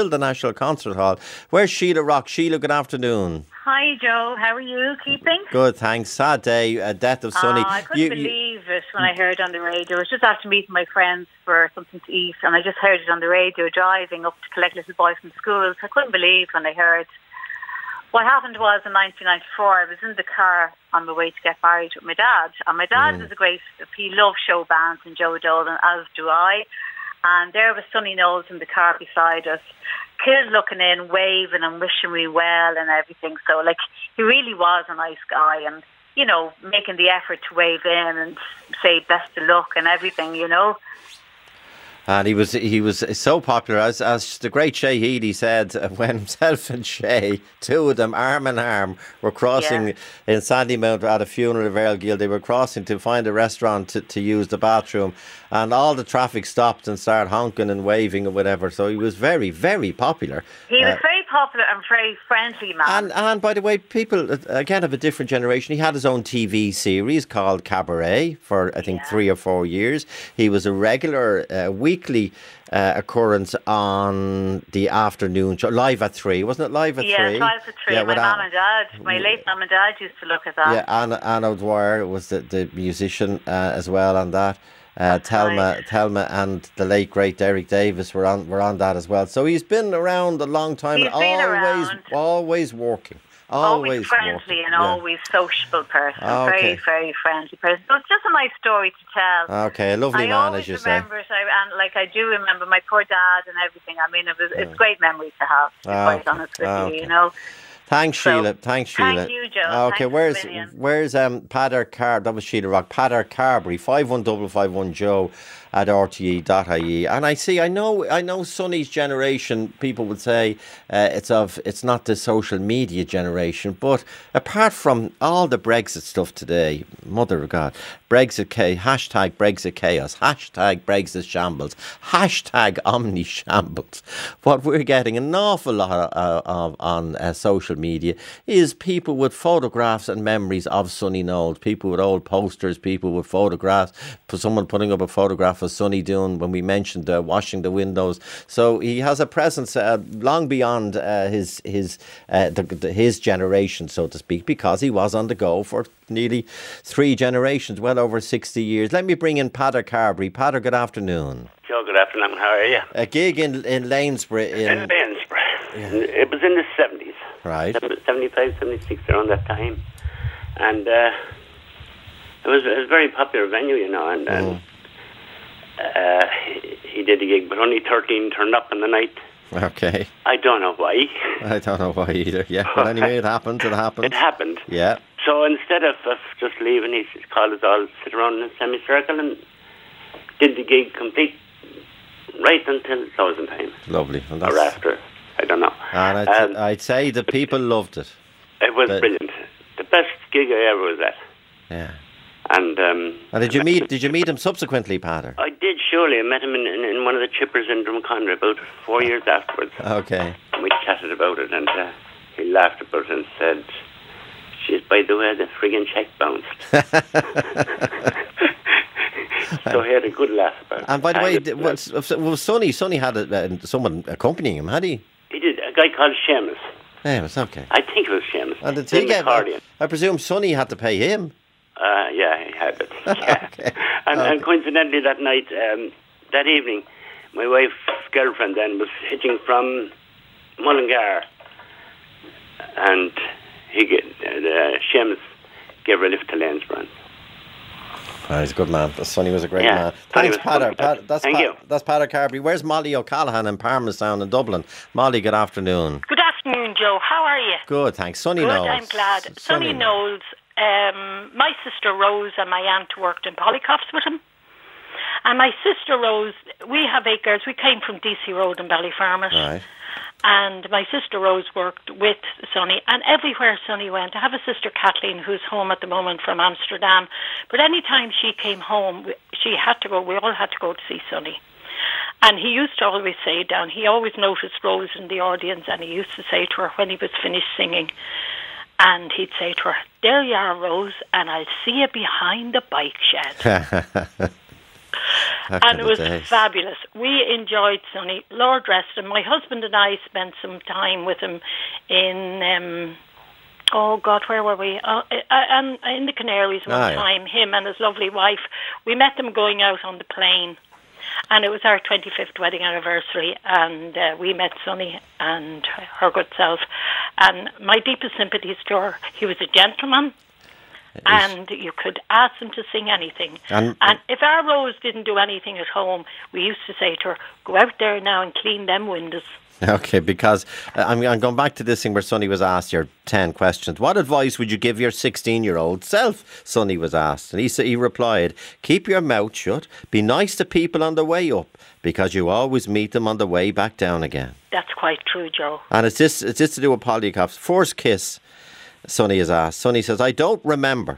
Where's Sheila Rock? Sheila, good afternoon. Hi, Joe. How are you keeping? Good, thanks. Sad day, death of Sonny. I couldn't believe it when I heard on the radio. I was just after meeting my friends for something to eat, and I just heard it on the radio driving up to collect little boys from school. So I couldn't believe when I heard. What happened was in 1994, I was in the car on my way to get married with my dad. And my dad was he loved show bands and Joe Dolan, as do I. And there was Sonny Knowles in the car beside us, kids looking in, waving and wishing me well and everything. So, he really was a nice guy and, you know, making the effort to wave in and say best of luck and everything, you know. And he was so popular, as the great Shay Heady said, when himself and Shay, two of them arm in arm, were crossing in Sandymount at a funeral of Earl Gill. They were crossing to find a restaurant to use the bathroom, and all the traffic stopped and started honking and waving or whatever. So he was very, very popular. He was very popular and very friendly man. And by the way, people, again, of a different generation, he had his own TV series called Cabaret for, I think, 3 or 4 years. He was a regular weekly occurrence on the afternoon show, Live at 3. Wasn't it Live at 3? Yeah, Live at 3. My mum and dad, my late mum and dad used to look at that. Yeah, Anna O'Dwyer was the musician as well on that. Thelma and the late great Derek Davis were on that as well. So he's been around a long time and always working. Always friendly and always sociable person. Very, very friendly person. So it's just a nice story to tell. Okay, a lovely man, as you say. I always remember it, I do remember my poor dad and everything. I mean, it's a great memory to have, to be quite honest with you, you know. Thanks, Sheila. Thanks, Sheila. Thank you, Joe. Okay, where's Padder Carr? That was Sheila Rock. Padder Carberry, 51551 Joe. at rte.ie. And I know Sonny's generation, people would say it's not the social media generation, but apart from all the Brexit stuff today, mother of God, hashtag Brexit chaos, hashtag Brexit shambles, hashtag Omni shambles. What we're getting an awful lot of on social media is people with photographs and memories of Sonny Knowles, people with old posters, people with photographs, someone putting up a photograph of Sonny doing when we mentioned washing the windows. So he has a presence long beyond his generation, so to speak, because he was on the go for nearly 3 generations, well over 60 years. Let me bring in Pader Carberry. Pader, good afternoon. Joe, good afternoon. How are you? A gig in Lanesborough. In Lanesborough. Yeah. It was in the 70s. Right. 75, 76, around that time. And it was a very popular venue, you know, and he did the gig, but only 13 turned up in the night. Okay. I don't know why. I don't know why either, yeah. But anyway, it happened. It happened. Yeah. So instead of just leaving, he called us all to sit around in a semicircle and did the gig complete right until closing time. Lovely. Well, or after, I don't know. And I'd say the people loved it. It was brilliant. The best gig I ever was at. Yeah. And did you meet him subsequently, Pader? I did, surely. I met him in one of the chippers in Drumcondra about 4 years afterwards. Okay. And we chatted about it, and he laughed about it and said, "Jeez, by the way, the friggin' check bounced." So he had a good laugh about it. And by the way, Sonny had someone accompanying him, had he? He did, a guy called Seamus. Yeah, it was okay. I think it was Seamus. And did he get I presume Sonny had to pay him. Yeah, he had it. Yeah. Okay. And coincidentally that night, that evening, my wife's girlfriend then was hitching from Mullingar, and Seamus gave her a lift to Lanesborough. He's a good man. Sonny was a great man. Thanks, Pader. Thank you. That's Pader Carberry. Where's Molly O'Callaghan in Parmastown in Dublin? Molly, good afternoon. Good afternoon, Joe. How are you? Good, thanks. Sonny Knowles. I'm glad. Sonny Knowles. My sister Rose and my aunt worked in Polycoffs with him. And my sister Rose, we have acres. We came from DC Road in Ballyfermot. Right. And my sister Rose worked with Sonny, and everywhere Sonny went. I have a sister Kathleen who's home at the moment from Amsterdam, but any time she came home, we all had to go to see Sonny. And he used to always say down, he always noticed Rose in the audience, and he used to say to her when he was finished singing, and he'd say to her, "There you are, Rose, and I'll see you behind the bike shed." And it was fabulous. We enjoyed Sonny. Lord rest him. My husband and I spent some time with him in, where were we? In the Canaries one time. Him and his lovely wife. We met them going out on the plane. And it was our 25th wedding anniversary, and we met Sonny and her good self. And my deepest sympathies to her. He was a gentleman. And you could ask him to sing anything. And if our Rose didn't do anything at home, we used to say to her, "Go out there now and clean them windows." Okay, because I'm going back to this thing where Sonny was asked your 10 questions. What advice would you give your 16-year-old self? Sonny was asked. And he replied, "Keep your mouth shut. Be nice to people on the way up, because you always meet them on the way back down again." That's quite true, Joe. And it's this to do with Polycoffs. First kiss, Sonny is asked. Sonny says, "I don't remember.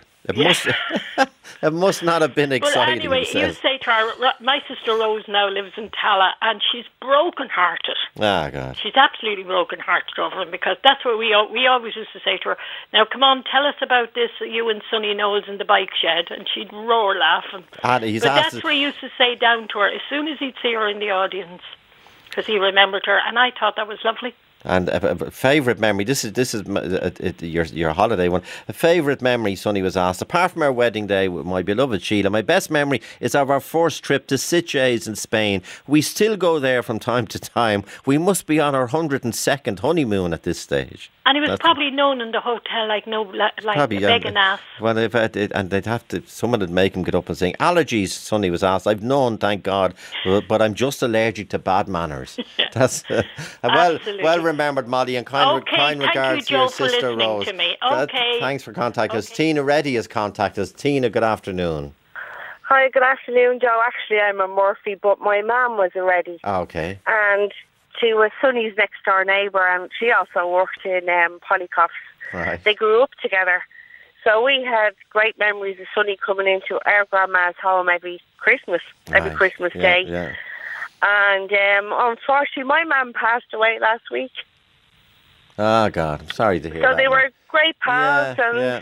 It must not have been exciting." But anyway, you say to her, my sister Rose now lives in Tala, and she's broken-hearted. Ah, God. She's absolutely broken-hearted over him, because that's what we always used to say to her, "Now, come on, tell us about this, you and Sonny Knowles in the bike shed," and she'd roar laughing. But that's what he used to say down to her as soon as he'd see her in the audience, because he remembered her, and I thought that was lovely. And a favourite memory, this is your holiday one. A favourite memory, Sonny was asked, apart from our wedding day with my beloved Sheila, my best memory is of our first trip to Sitges in Spain. We still go there from time to time. We must be on our 102nd honeymoon at this stage. And he was probably known in the hotel like begging ass. Well, they'd have to, someone would make him get up and sing. Allergies, Sonny was asked. I've none, thank God, but I'm just allergic to bad manners. That's well remembered, Molly, and kind regards to your sister Rose. To me. Okay. Thanks for contacting us. Tina Reddy has contacted us. Tina, good afternoon. Hi, good afternoon, Joe. Actually, I'm a Murphy, but my mum was a Reddy. Okay. And she was Sonny's next door neighbour, and she also worked in Polycoffs. Right. They grew up together. So we had great memories of Sonny coming into our grandma's home every Christmas Day. Yeah. And unfortunately, my mum passed away last week. Oh, God, I'm sorry to hear that. So they were great pals, and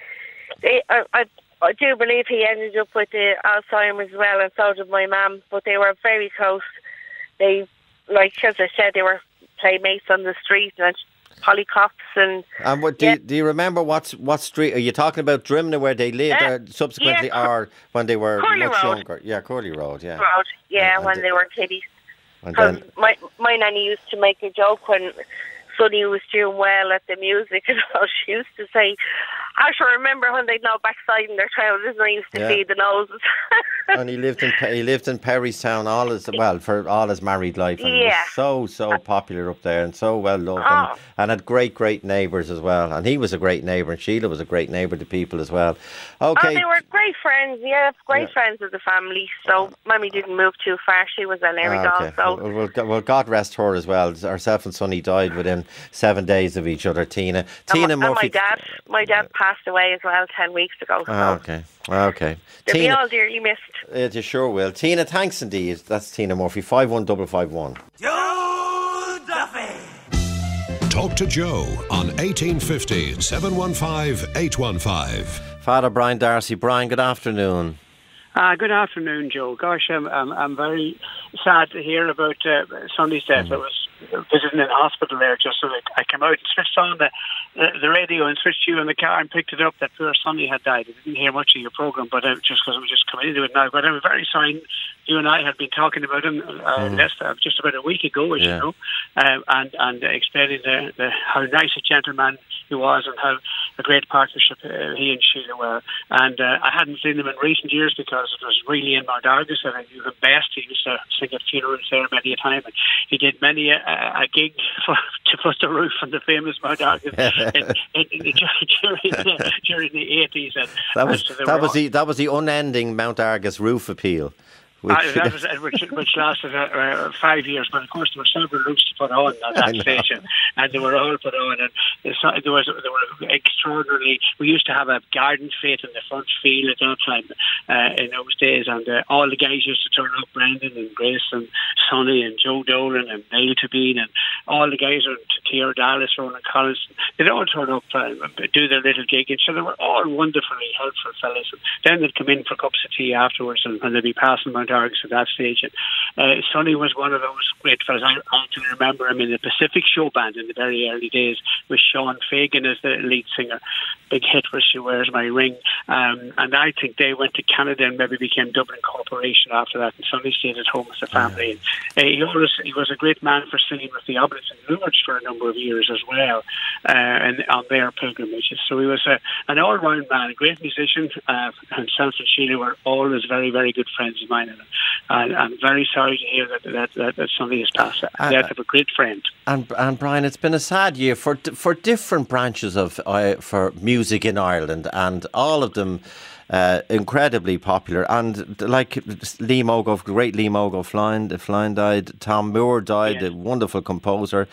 I do believe he ended up with the Alzheimer's as well, and so did my mum, but they were very close. They, like, as I said, they were playmates on the street and Polycoffs. And what, do you remember what street? Are you talking about Drimna where they lived, or subsequently, or when they were Curly much Road. younger? Yeah, Curly Road, yeah. When they were kiddies. And then, My nanny used to make a joke when Sonny was doing well at the music, and all. She used to say, I should remember when they'd no backside in their trousers, and I used to feed the noses. and he lived in Perrystown for all his married life, and he was so popular up there and so well loved, and had great neighbours as well. And he was a great neighbour, and Sheila was a great neighbour to people as well. Okay. Oh, they were great friends. Great friends of the family. So Mummy didn't move too far. She was an Errigal. So well, God rest her as well. Herself and Sonny died within 7 days of each other. Tina Murphy. And my dad passed away as well 10 weeks ago. So. Okay. They'll be all dearly missed. You sure will. Tina, thanks indeed. That's Tina Murphy, 51551. Joe Duffy. Talk to Joe on 1850 715 815. Father Brian Darcy. Brian, good afternoon. Good afternoon, Joe. Gosh, I'm very sad to hear about Sonny's death. I was visiting in the hospital there just so I came out and switched on the radio and switched you in the car and picked it up that poor Sonny had died. I didn't hear much of your programme, but just because I was just coming into it now. But I'm very sorry. You and I had been talking about him just about a week ago, as you know, and explaining how nice a gentleman he was and how a great partnership he and Sheila were. And I hadn't seen them in recent years because it was really in Mount Argus that I knew him best. He used to sing at funerals there many a time, and he did many a gig to put the roof on the famous Mount Argus during the 80s. And that was the unending Mount Argus roof appeal. Which lasted 5 years, but of course there were several roofs to put on at that station, and they were all put on, and they were extraordinarily. We used to have a garden fete in the front field at that time in those days, and all the guys used to turn up. Brendan and Grace and Sonny and Joe Dolan and Neil Tabine and all the guys, and Tier Dallas, Ronan Collins. They'd all turn up and do their little gig, and so they were all wonderfully helpful fellas. And then they'd come in for cups of tea afterwards, and they'd be passing Mount Argus at that stage. And Sonny was one of those great fellas. I can remember him in the Pacific Show Band in the very early days with Sean Fagan as the lead singer. Big hit was She Wears My Ring. And I think they went to Canada and maybe became Dublin Corporation after that, and Sonny stayed at home as a family. And he was a great man for singing with the Oblates and Lourdes for a number of years as well, and on their pilgrimages. So he was an all-round man, a great musician. Himself and Sheila were always very, very good friends of mine, and I'm very sorry to hear that Sonny has passed. The death of a great friend. And Brian, it's been a sad year for different branches of for music in Ireland, and all of them incredibly popular. And like Lee Mogo, great Lee Mogo Flynn died. Tom Moore died, the wonderful composer.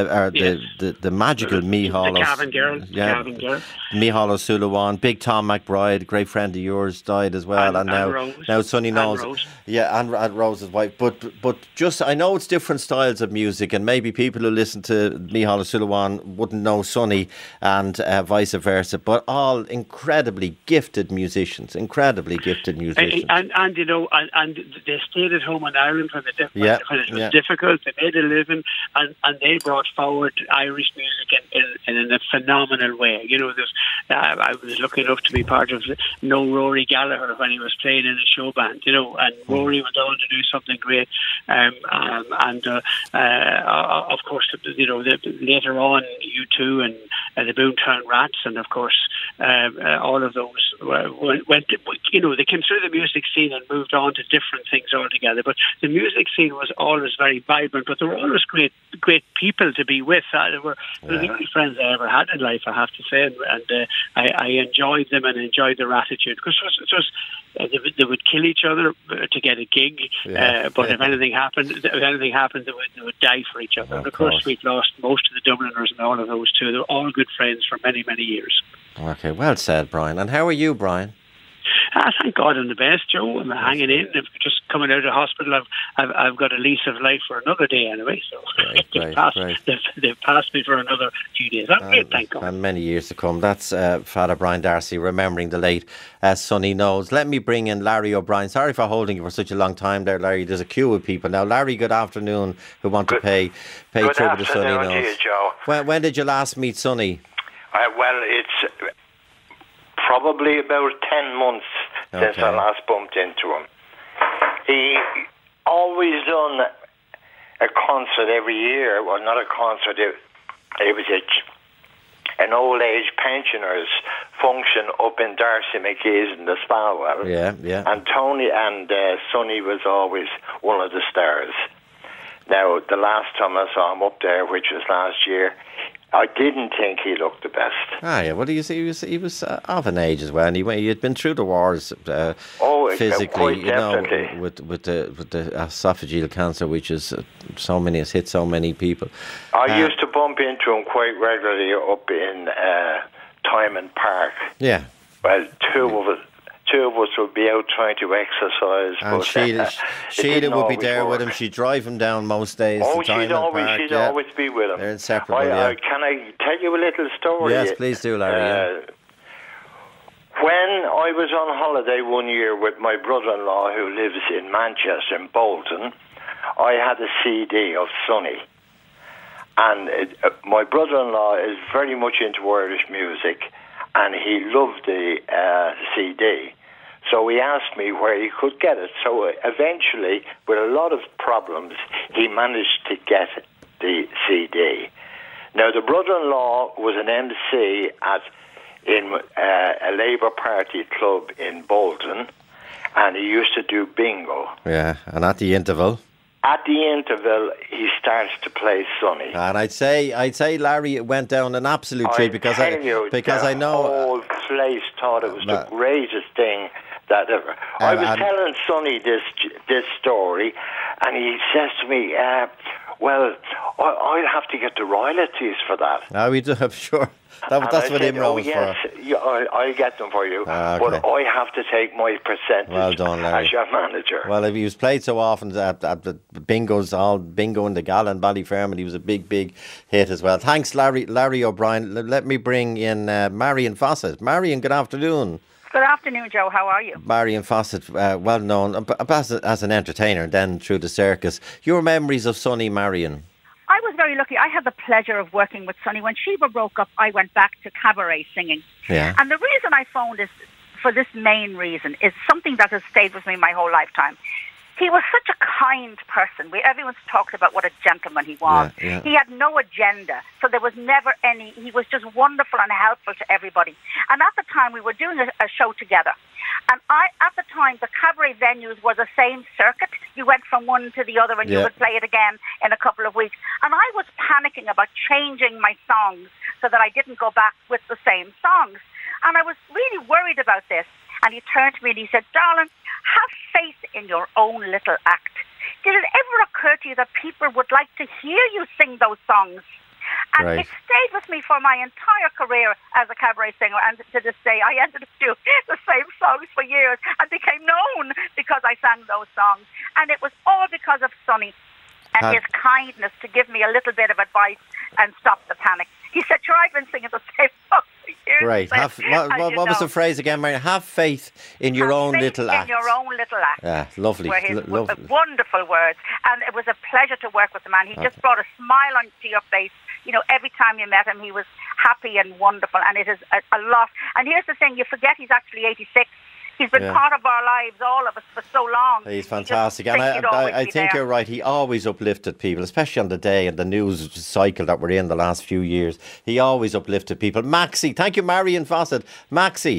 The magical Micheál. The Cavan girl. Micheál O'Sullivan. Big Tom McBride, great friend of yours, died as well. And now Sonny Knowles. And Rose's wife. But just, I know it's different styles of music, and maybe people who listen to Micheál O'Sullivan wouldn't know Sonny, and vice versa. But all incredibly gifted musicians. Incredibly gifted musicians. And you know, and they stayed at home in Ireland when it was difficult. They made a living, and they brought forward Irish music in a phenomenal way. You know, I was lucky enough to be part of Rory Gallagher when he was playing in a show band. You know, and Rory went on to do something great. Of course, you know, later on, U2 and the Boomtown Rats, and of course all of those went, you know, they came through the music scene and moved on to different things altogether. But the music scene was always very vibrant, but there were always great people to be with. They were the only friends I ever had in life, I have to say, and I enjoyed them and enjoyed their attitude, because they would kill each other to get a gig, but if anything happened, they would die for each other. And of course, we've lost most of the Dubliners and all of those too. They were all good friends for many, many years. Okay, well said, Brian. And how are you, Brian? Thank God I'm the best, Joe. I'm hanging in. I'm just coming out of hospital. I've got a lease of life for another day anyway. So they've passed me for another few days. I'm great, thank God. And many years to come. That's Father Brian Darcy remembering the late Sonny Knowles. Let me bring in Larry O'Brien. Sorry for holding you for such a long time there, Larry. There's a queue of people now. Larry, good afternoon. Who want to pay tribute to Sonny Knowles? Good afternoon to you, Joe. When did you last meet Sonny? Well, it's probably about 10 months since I last bumped into him. He always done a concert every year. Well, not a concert. It was an old age pensioners function up in Darcy McGee's in the Spalwell. Yeah. And Tony and Sonny was always one of the stars. Now, the last time I saw him up there, which was last year, I didn't think he looked the best. Well, you see, he was of an age as well, and he had been through the wars physically, you know, with the esophageal cancer, which is has hit so many people. I used to bump into him quite regularly up in Tymon Park. Yeah. Well, two of us would be out trying to exercise. And Sheila would be there with him. She'd drive him down most days. She'd always be with him. They're inseparable. Can I tell you a little story? Yes, please do, Larry. When I was on holiday one year with my brother-in-law, who lives in Manchester, in Bolton, I had a CD of Sonny. And my brother-in-law is very much into Irish music, and he loved the CD. So he asked me where he could get it. So eventually, with a lot of problems, he managed to get the CD. Now, the brother-in-law was an MC in a Labour Party club in Bolton, and he used to do bingo. Yeah, and at the interval? At the interval, he starts to play Sonny. And I'd say Larry went down an absolute treat, because I know the whole place thought it was the greatest thing that ever. I was telling Sonny this story, and he says to me, well, I'll have to get the royalties for that. We do, I'm sure. That's what Imro was for. I'll get them for you. But I have to take my percentage. Well done, Larry. As your manager. Well, if he was played so often at the bingos, all bingo in the Gala and Ballyfermot, he was a big hit as well. Thanks, Larry O'Brien. Let me bring in Marion Fawcett. Marion, good afternoon. Good afternoon, Joe. How are you? Marion Fawcett, well known as an entertainer, then through the circus. Your memories of Sonny, Marion? I was very lucky. I had the pleasure of working with Sonny. When Sheba broke up, I went back to cabaret singing. Yeah. And the reason I phoned is for this main reason. Is something that has stayed with me my whole lifetime. He was such a kind person. Everyone's talked about what a gentleman he was. Yeah. He had no agenda, so there was never any. He was just wonderful and helpful to everybody. And at the time, we were doing a show together. And at the time, the cabaret venues were the same circuit. You went from one to the other, and you would play it again in a couple of weeks. And I was panicking about changing my songs so that I didn't go back with the same songs. And I was really worried about this. And he turned to me and he said, "Darling, have faith in your own little act. Did it ever occur to you that people would like to hear you sing those songs?" And it stayed with me for my entire career as a cabaret singer. And to this day, I ended up doing the same songs for years and became known because I sang those songs. And it was all because of Sonny and his kindness to give me a little bit of advice and stop the panic. He said, "Sure, I've been singing the same songs for years." Right. What was the phrase again, Mary? Have faith in your own little act. In your own little act. Yeah, lovely. Were his wonderful words. And it was a pleasure to work with the man. He just brought a smile onto your face. You know, every time you met him, he was happy and wonderful. And it is a lot. And here's the thing, you forget he's actually 86. He's been part of our lives, all of us, for so long. He's fantastic. And I think you're right. He always uplifted people, especially on the day and the news cycle that we're in the last few years. He always uplifted people. Maxie, thank you, Marion Fawcett. Maxie,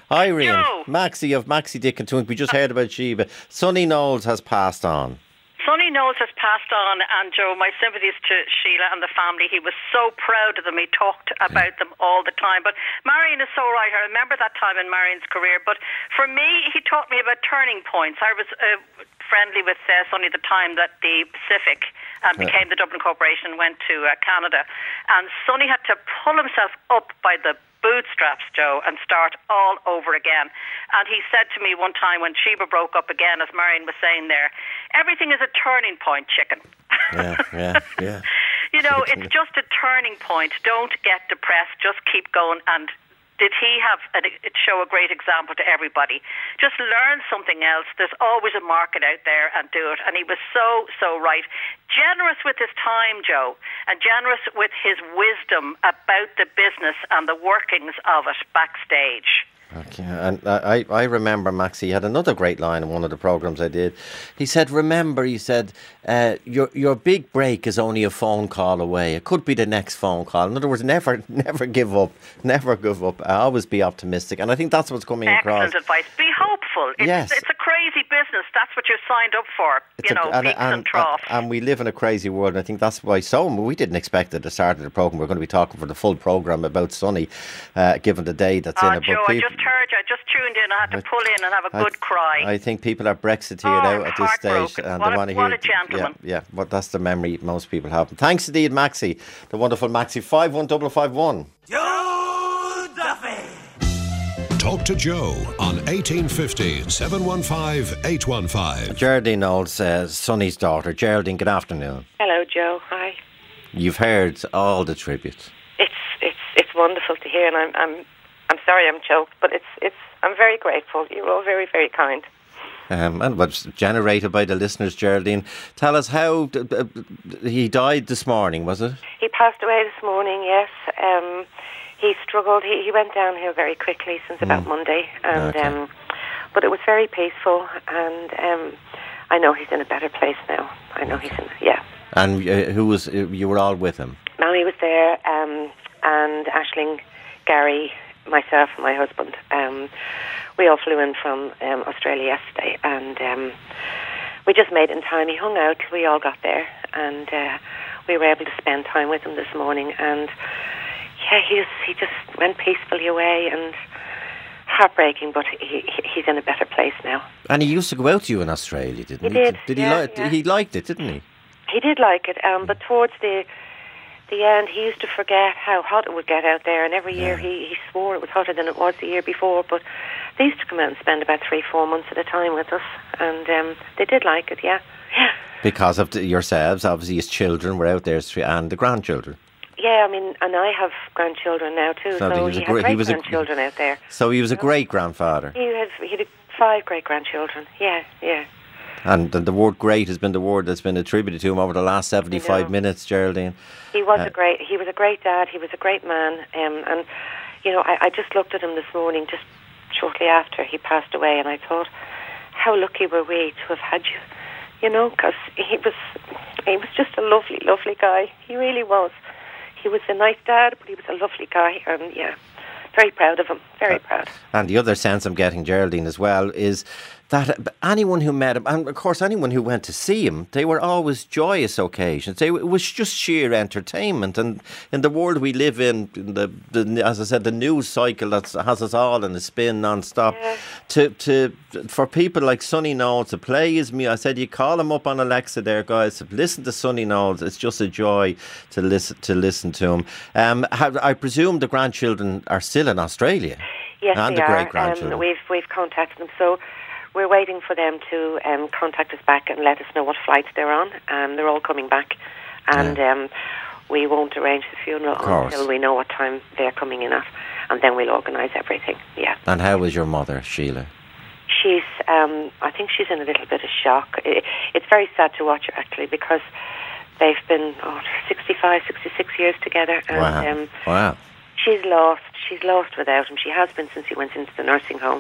Irene, Joe. Maxie of Maxie Dick and Twink. We just heard about Sheba. Sonny Knowles has passed on. Sonny Knowles has passed on, and Joe, my sympathies to Sheila and the family. He was so proud of them. He talked about them all the time. But Marion is so right. I remember that time in Marion's career. But for me, he taught me about turning points. I was friendly with Sonny the time that the Pacific became the Dublin Corporation and went to Canada. And Sonny had to pull himself up by the bootstraps, Joe, and start all over again. And he said to me one time when Sheba broke up again, as Marion was saying there, everything is a turning point, chicken. Yeah. You know, it's just a turning point. Don't get depressed. Just keep going. And did he show a great example to everybody? Just learn something else. There's always a market out there, and do it. And he was so right. Generous with his time, Joe, and generous with his wisdom about the business and the workings of it backstage. Okay, and I remember, Max, he had another great line in one of the programmes I did. He said, your big break is only a phone call away. It could be the next phone call. In other words, never give up. Never give up. Always be optimistic. And I think that's what's coming across. Excellent advice. Be hopeful. It's a crazy business. That's what you're signed up for. Peaks and troughs. And we live in a crazy world. And I think that's why we didn't expect at the start of the programme we're going to be talking for the full programme about Sonny, given the day that's in it. Joe, I just tuned in. I had to pull in and have a good cry. I think people are Brexiteered out at this stage, and they want to hear. What a gentleman! Yeah. But that's the memory most people have. Thanks indeed, Maxie, the wonderful Maxie. 51551. Joe Duffy. Talk to Joe on 1850 715 815. Geraldine Knowles, Sonny's daughter. Geraldine, good afternoon. Hello, Joe. Hi. You've heard all the tributes. It's wonderful to hear, and I'm sorry I'm choked, but I'm very grateful. You're all very, very kind. And what's generated by the listeners, Geraldine. Tell us how he died this morning, was it? He passed away this morning, yes. He struggled. He went downhill very quickly since about Monday, and but it was very peaceful, and I know he's in a better place now. I know he's in, And you were all with him? Mammy was there, and Aisling, Gary, myself and my husband. We all flew in from Australia yesterday, and we just made it in time. He hung out till we all got there, and we were able to spend time with him this morning. And he just went peacefully away, and heartbreaking, but he's in a better place now. And he used to go out to you in Australia, didn't he? He liked it, didn't he? He did like it, but towards the end, he used to forget how hot it would get out there, and every year he swore it was hotter than it was the year before. But they used to come out and spend about 3-4 months at a time with us, and they did like it, yeah. Because of yourselves, obviously his children were out there, and the grandchildren. Yeah, I mean, and I have grandchildren now too, so he had great-grandchildren out there. So he was a great-grandfather. He had 5 great-grandchildren, yeah. And the word "great" has been the word that's been attributed to him over the last 75 minutes, Geraldine. He was a great dad. He was a great man, and I just looked at him this morning, just shortly after he passed away, and I thought, how lucky were we to have had you, because he was just a lovely, lovely guy. He really was. He was a nice dad, but he was a lovely guy, and very proud of him. Very proud. And the other sense I'm getting, Geraldine, as well, is that anyone who met him, and of course anyone who went to see him, they were always joyous occasions. It was just sheer entertainment. And in the world we live in, as I said, the news cycle that has us all in a spin non-stop, for people like Sonny Knowles to play his music, I said, you call him up on Alexa there, guys, listen to Sonny Knowles. It's just a joy to listen to him. I presume the grandchildren are still in Australia. Yes, and they the are. great-grandchildren. We've contacted them, so we're waiting for them to contact us back and let us know what flights they're on. They're all coming back, and we won't arrange the funeral until we know what time they're coming in at, and then we'll organise everything. Yeah. And how is your mother, Sheila? She's, I think she's in a little bit of shock. It's very sad to watch her, actually, because they've been 65, 66 years together, and wow. She's lost without him. She has been since he went into the nursing home.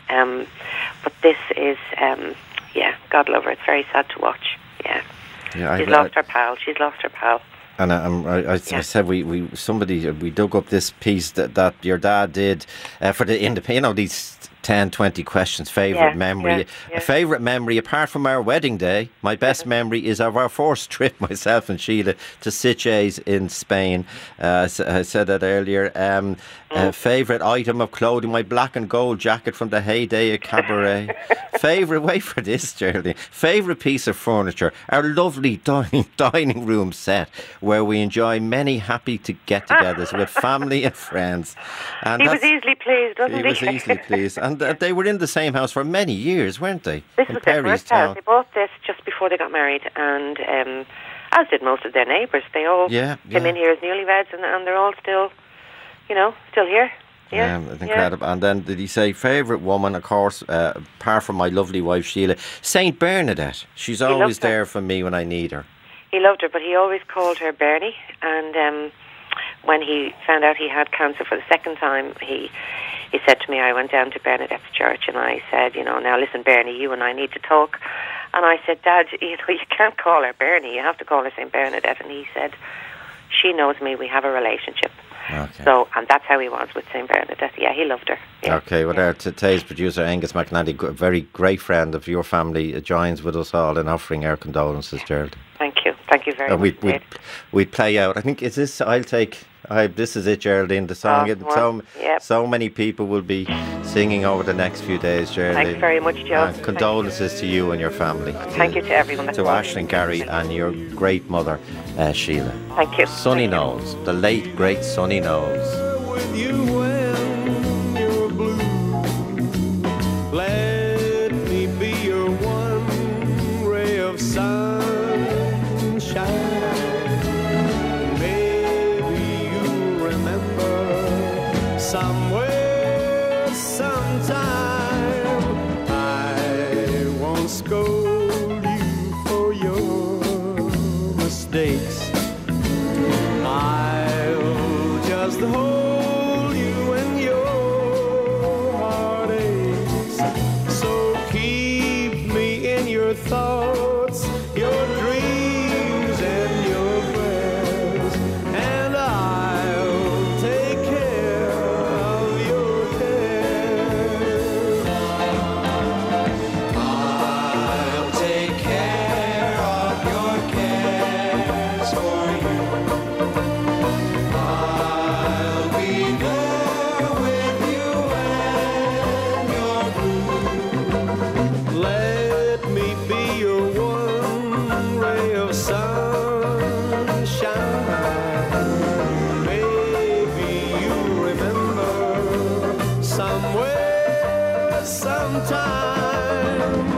But this is, God love her, it's very sad to watch. Yeah. She's lost her pal. And I said we dug up this piece that your dad did for these 10, 20 questions. Favourite memory. A favourite memory, apart from our wedding day, my best memory is of our first trip, myself and Sheila, to Sitges in Spain. I said that earlier. Favourite item of clothing, my black and gold jacket from the heyday of Cabaret. Favourite, wait for this, Geraldine. Favourite piece of furniture, our lovely dining room set, where we enjoy many happy get-togethers with family and friends. And he was easily pleased, wasn't he? He was easily pleased. And they were in the same house for many years, weren't they? This was their first house. They bought this just before they got married, and as did most of their neighbours. They all came in here as newlyweds, and they're all still here. Yeah, it's incredible. And then did he say favourite woman? Of course, apart from my lovely wife Sheila, Saint Bernadette. She's always there for me when I need her. He loved her, but he always called her Bernie. And when he found out he had cancer for the second time, he said to me, I went down to Bernadette's church and I said, now listen, Bernie, you and I need to talk. And I said, Dad, you can't call her Bernie. You have to call her Saint Bernadette. And he said, she knows me. We have a relationship. Okay. So, and that's how he was with St. Bernadette. Yeah, he loved her. Yeah. Okay, well, today's producer, Angus McNally, a very great friend of your family, joins with us all in offering our condolences, Gerald. Thank you. Thank you very much. We'd play out. I think, is this, this is it, Geraldine, the song. So many people will be singing over the next few days, Geraldine. Thanks very much, Joe. Condolences to you and your family. Thank you to everyone. To Aisling, Gary and your great mother, Sheila. Thank you. Sonny Knowles, the late, great Sonny Knowles. With you when you're blue, let me be your one ray of sunshine. Maybe you remember somewhere, sometime, I won't scold you for your mistakes. I'll just hold you in your heartaches. So keep me in your thoughts, your dreams and your prayers, and I'll take care of your cares. I'll take care of your cares for you. I'll be there with you when you're blue. Let me be your one ray of sunshine. Maybe you remember somewhere, sometime.